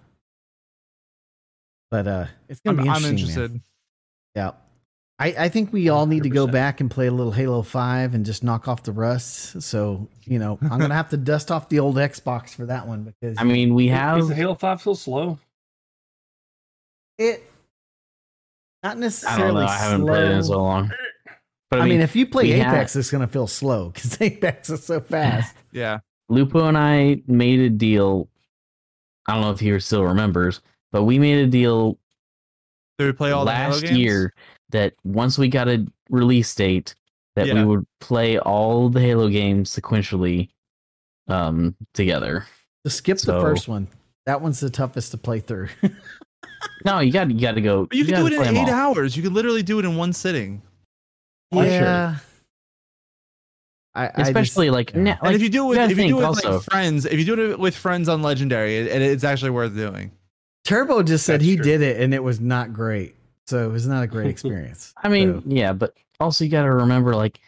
But it's gonna be interesting. I'm interested. Man. Yeah. I think we all need to go back and play a little Halo 5 and just knock off the rust. So, I'm going to have to dust off the old Xbox for that one because I mean, we have Is the Halo 5 so slow? Not necessarily. I don't know. I haven't played it in so long. But I mean, if you play Apex, it's going to feel slow because Apex is so fast. Yeah. Lupo and I made a deal. I don't know if he still remembers, but we made a deal. Did we play all last the Halo games? year that once we got a release date, that we would play all the Halo games sequentially together. Just skip the first one. That one's the toughest to play through. No, you got to go. But you can do it in 8 hours. You can literally do it in one sitting. Yeah. Sure. Especially and if you do it with like friends, if you do it with friends on Legendary, it's actually worth doing. Turbo just said he did it and it was not great. So it was not a great experience. I mean, So, yeah, but also you got to remember, like,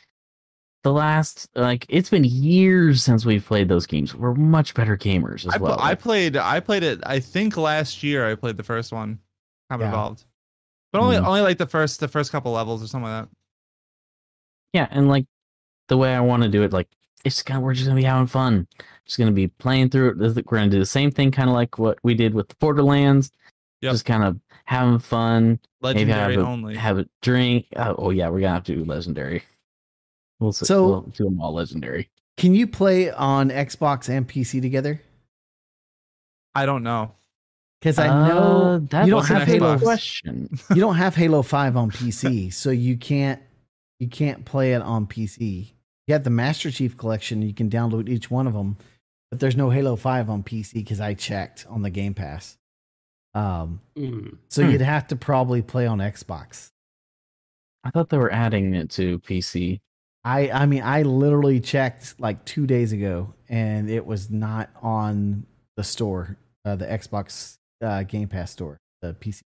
it's been years since we've played those games. We're much better gamers as well. I played it. I think last year I played the first one. Haven't Yeah. evolved, but only like the first couple levels or something like that. Yeah, and like the way I want to do it, like we're just gonna be having fun. Just gonna be playing through it. We're gonna do the same thing, kind of like what we did with the Borderlands. Yep. Just kind of having fun. Legendary maybe only. have a drink. Oh yeah, we're gonna have to do legendary. We'll do them all legendary. can you play on Xbox and PC together? I don't know. Because I know that's you don't an have Halo. Xbox. question. You don't have Halo 5 on PC, so you can't play it on PC. You have the Master Chief Collection. You can download each one of them, but there's no Halo 5 on PC because I checked on the Game Pass. So you'd have to probably play on Xbox. I thought they were adding it to PC. I mean, I literally checked like 2 days ago, and it was not on the store, the Xbox Game Pass store, the PC.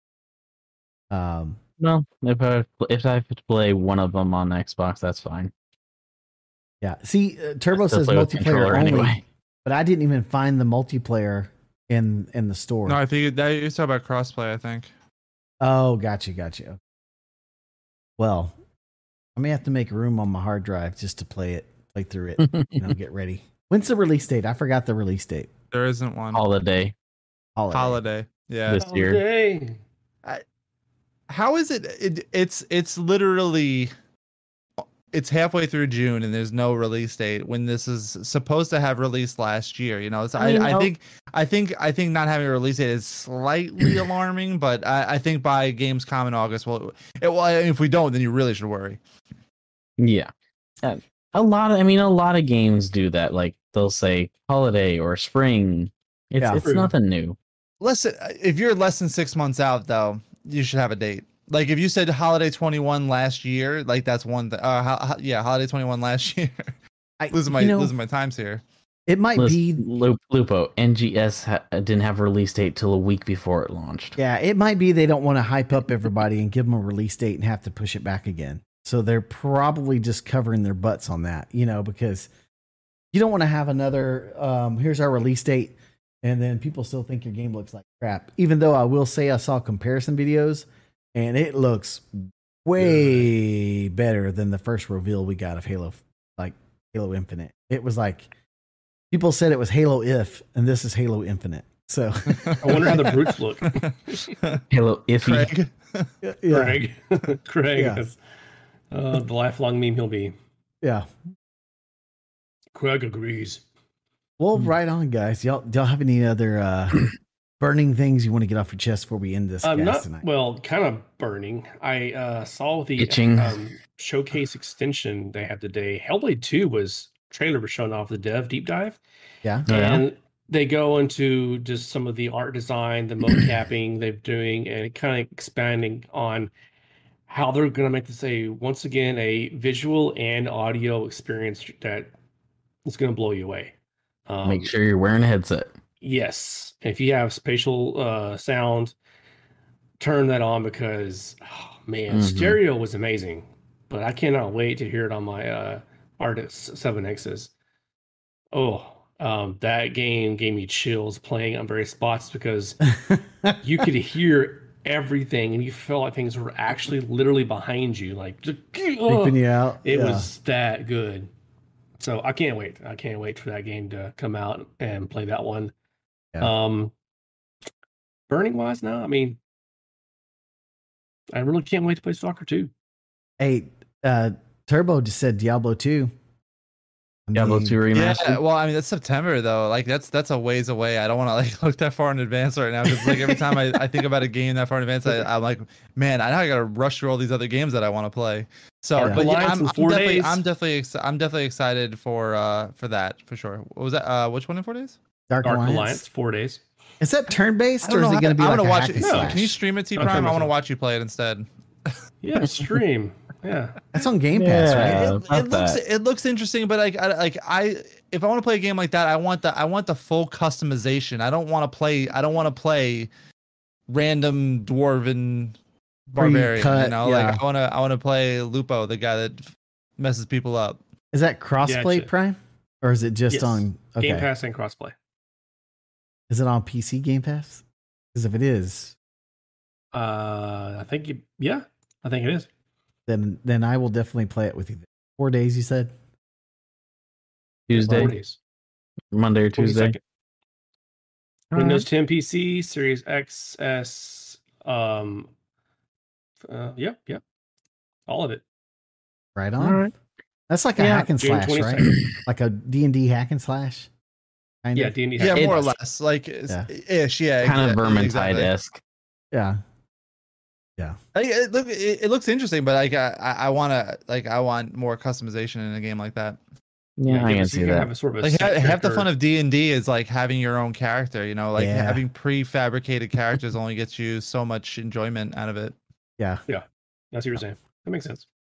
No, if I have to play one of them on Xbox, that's fine. Yeah. See, Turbo Still says play with multiplayer controller only, anyway. but I didn't even find the multiplayer in the store. No, I think that you talk about crossplay. I think. Oh, gotcha. Well, I may have to make room on my hard drive just to play through it, get ready. When's the release date? I forgot the release date. There isn't one. Holiday Holiday. Yeah. this year. Holiday. How is it? It's literally it's halfway through June and there's no release date when this is supposed to have released last year. I think not having a release date is slightly alarming, but I think by Gamescom in August, if we don't, then you really should worry. Yeah. A lot of games do that. Like they'll say holiday or spring. It's nothing new. Listen, if you're less than 6 months out, though, you should have a date. Like if you said holiday 21 last year, like that's one thing. Holiday 21 last year. losing my times here. It might be Lupo. NGS didn't have a release date till a week before it launched. Yeah, it might be they don't want to hype up everybody and give them a release date and have to push it back again. So they're probably just covering their butts on that, because you don't want to have another, here's our release date, and then people still think your game looks like crap. Even though I will say I saw comparison videos, and it looks way better than the first reveal we got of Halo Infinite. It was like, people said it was Halo If, and this is Halo Infinite. So I wonder how the brutes look. Halo Iffy. Craig. Craig. Yeah. Is, the lifelong meme he'll be. Yeah. Craig agrees. Well, right on, guys. Y'all have any other burning things you want to get off your chest before we end this cast tonight? Well, kind of burning. I saw the showcase extension they had today. Hellblade 2 trailer was shown off the dev deep dive. Yeah. And they go into just some of the art design, the mocapping they're doing, and kind of expanding on how they're going to make this once again a visual and audio experience that is going to blow you away. Make sure you're wearing a headset. Yes. If you have spatial sound, turn that on because, stereo was amazing. But I cannot wait to hear it on my Artix 7Xs. That game gave me chills playing on various spots because you could hear everything and you felt like things were actually literally behind you, like creeping you out. It was that good. So I can't wait. I can't wait for that game to come out and play that one. Yeah. Burning wise, no. I mean, I really can't wait to play Stalker 2. Hey, Turbo just said Diablo 2. Diablo 2 remastered. Yeah, well, I mean that's September though. Like that's a ways away. I don't want to look that far in advance right now because every time I think about a game that far in advance, I'm like, man, I gotta rush through all these other games that I want to play. So, but I'm definitely excited for that for sure. What was that? Which one in 4 days? Dark Alliance 4 days. Is that turn based or is it going to be like a hack and slash? Can you stream it, T Prime? I want to watch you play it instead. Yeah, stream. Yeah, that's on Game Pass, right? It looks interesting, but if I want to play a game like that, I want the full customization. I don't want to play random dwarven barbarian. Pre-cut, You know, yeah. like I wanna play Lupo, the guy that messes people up. Is that crossplay Gotcha. Prime, or is it just Yes. on? Okay, Game Pass and crossplay. is it on PC Game Pass? Because if it is, I think I think it is. then I will definitely play it with you. 4 days, you said. Tuesday, 4 days. Monday or Tuesday. 22nd. Windows 10 PC, Series X, S, yeah, all of it. Right on. All right. That's like a Yeah, hack and June slash, right? 22nd. Like a D&D hack and slash. Kind Yeah, of. D&D. Yeah, more or It's- less. Like Yeah. ish, yeah. Kind of exactly. Vermintide esque. Yeah. Like, it looks interesting, but like I want more customization in a game like that. Yeah, I can see that. Have a sort of a Like set half the character. fun of D&D is like having your own character. You know, like Yeah. having prefabricated characters only gets you so much enjoyment out of it. Yeah. That's what you're saying. That makes sense.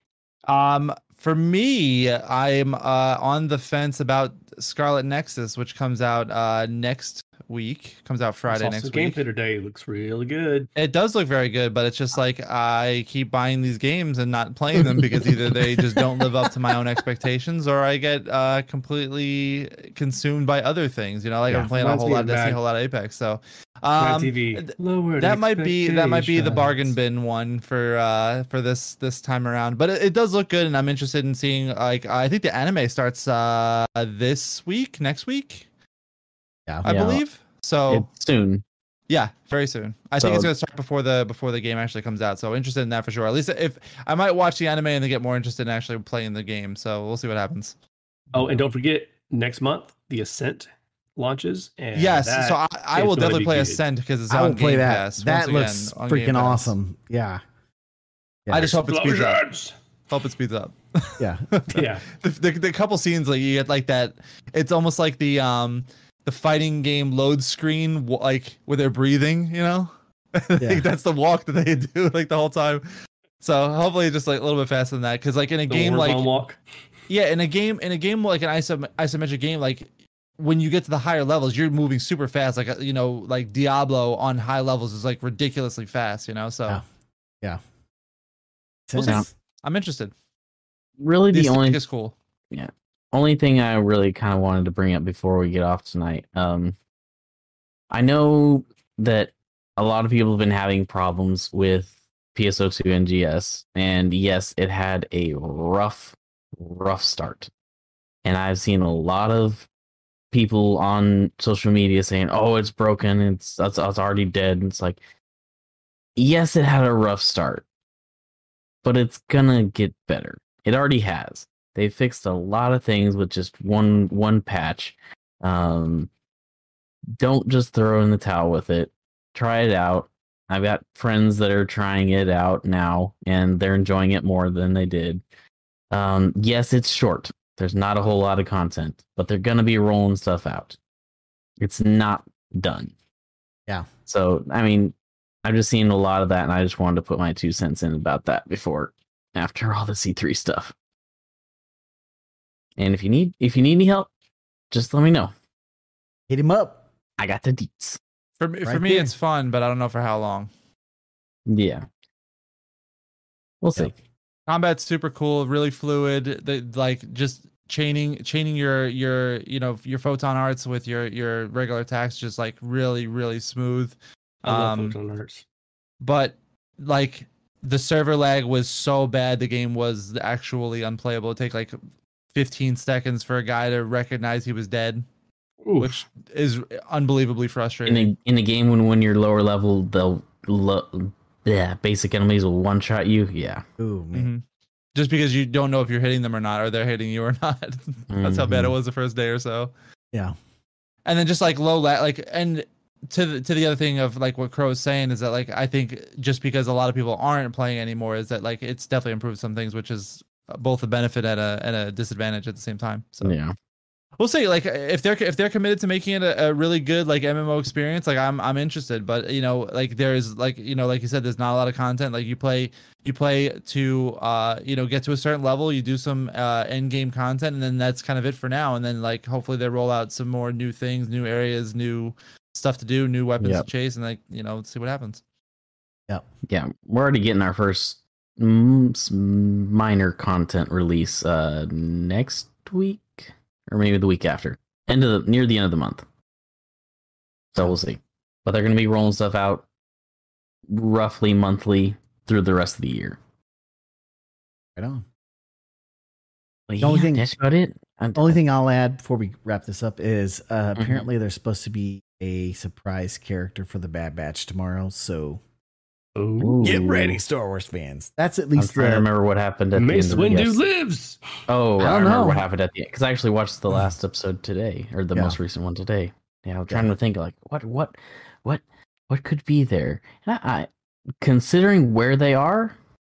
For me, I'm on the fence about Scarlet Nexus, which comes out next week. Comes out Friday Saw next some week. gameplay today. It looks really good. It does look very good, but it's just like I keep buying these games and not playing them because either they just don't live up to my own expectations or I get completely consumed by other things. You know, like Yeah. I'm playing a Reminds whole me lot of of Destiny, a Mad- whole lot of Apex. So Mad TV. Lowered that might be the bargain expectations. bin one for this time around. But it does look good, and I'm interested in seeing. Like I think the anime starts this week, next week, Yeah. I Yeah. believe. So It's soon. yeah, very soon. I think it's gonna start before the game actually comes out. So interested in that for sure. At least if I might watch the anime and then get more interested in actually playing the game. So we'll see what happens. Oh, and don't forget, next month, The Ascent launches. And Yes, that so I is will gonna definitely be play good. Ascent because it's I on will play Game that. Pass. That once looks again, on Game freaking Pass. awesome. Yeah. I just hope it speeds up. Explosions! Hope it speeds up. Yeah. Yeah. The couple scenes like you get like that. It's almost like the fighting game load screen, like where they're breathing. You know, I think that's the walk that they do like the whole time. So hopefully just like a little bit faster than that, because like in a The game like Warzone walk. yeah, in a game like an isometric game, like when you get to the higher levels, you're moving super fast. Like you know, like Diablo on high levels is like ridiculously fast. You know, so Yeah. We'll see. Since- I'm interested. Really, The the only aesthetic is cool. only thing I really kind of wanted to bring up before we get off tonight. I know that a lot of people have been having problems with PSO2 NGS, and yes, it had a rough start. And I've seen a lot of people on social media saying, "Oh, it's broken. It's already dead." And it's like, yes, it had a rough start, but it's gonna get better. It already has. They fixed a lot of things with just one patch. Don't just throw in the towel with it. Try it out. I've got friends that are trying it out now, and they're enjoying it more than they did. Yes, it's short. There's not a whole lot of content, but they're gonna be rolling stuff out. It's not done. Yeah. So, I mean, I've just seen a lot of that, and I just wanted to put my 2 cents in about that after all the C3 stuff. And if you need any help, just let me know. Hit him up. I got the deets. For Right me, there. it's fun, but I don't know for how long. Yeah. We'll see. Combat's super cool, really fluid. The like just chaining your your photon arts with your regular attacks, just like really smooth. I love Photon Arts. But like the server lag was so bad, the game was actually unplayable. It take like 15 seconds for a guy to recognize he was dead, Oof. which is unbelievably frustrating. In a game when you're lower level, basic enemies will one shot you. Yeah. Ooh, man. Mhm. Just because you don't know if you're hitting them or not, or they're hitting you or not. That's how bad it was the first day or so. Yeah. And then just like low lag, like, and to the other thing of like what Crow is saying is that like I think just because a lot of people aren't playing anymore is that like it's definitely improved some things, which is both a benefit and a disadvantage at the same time. So Yeah. we'll see. Like if they're committed to making it a really good like MMO experience, like I'm interested. But you know, like there's like you know, like you said, there's not a lot of content. Like you play to get to a certain level, you do some end game content, and then that's kind of it for now. And then like hopefully they roll out some more new things, new areas, new stuff to do, new weapons Yep. to chase, and like let's see what happens. Yeah, we're already getting our first minor content release next week or maybe the week after, near the end of the month. So we'll see. But they're going to be rolling stuff out roughly monthly through the rest of the year. Right on. But The only thing- that's about it. Only thing I'll add before we wrap this up is apparently there's supposed to be a surprise character for the Bad Batch tomorrow. So Ooh. get ready, Star Wars fans. That's at I'm least trying to remember what happened at Mace the end of Windu the lives. Oh, I I don't remember know. what happened at the end because I actually watched the last episode today, or the Yeah. most recent one today. Yeah, I'm trying to think like what could be there. And I considering where they are,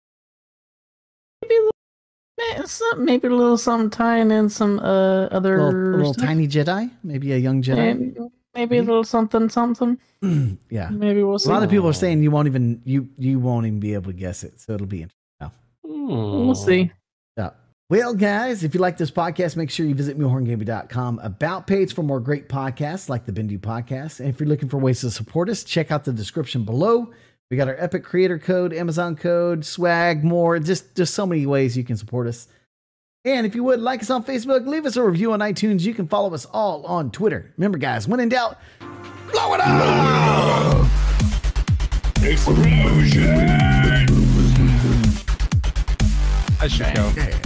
maybe a little something tying in some other a little stuff. tiny Jedi, maybe a young Jedi. Maybe a little something. Yeah. Maybe we'll A see. lot of people are saying you won't even be able to guess it. So it'll be interesting. We'll see. Yeah. Well, guys, if you like this podcast, make sure you visit mulehorngaming.com about page for more great podcasts like the Bendu podcast. And if you're looking for ways to support us, check out the description below. We got our Epic Creator Code, Amazon code, swag, more, just so many ways you can support us. And if you would, like us on Facebook, leave us a review on iTunes. You can follow us all on Twitter. Remember, guys, when in doubt, blow it up! Explosion! I should go. Yeah.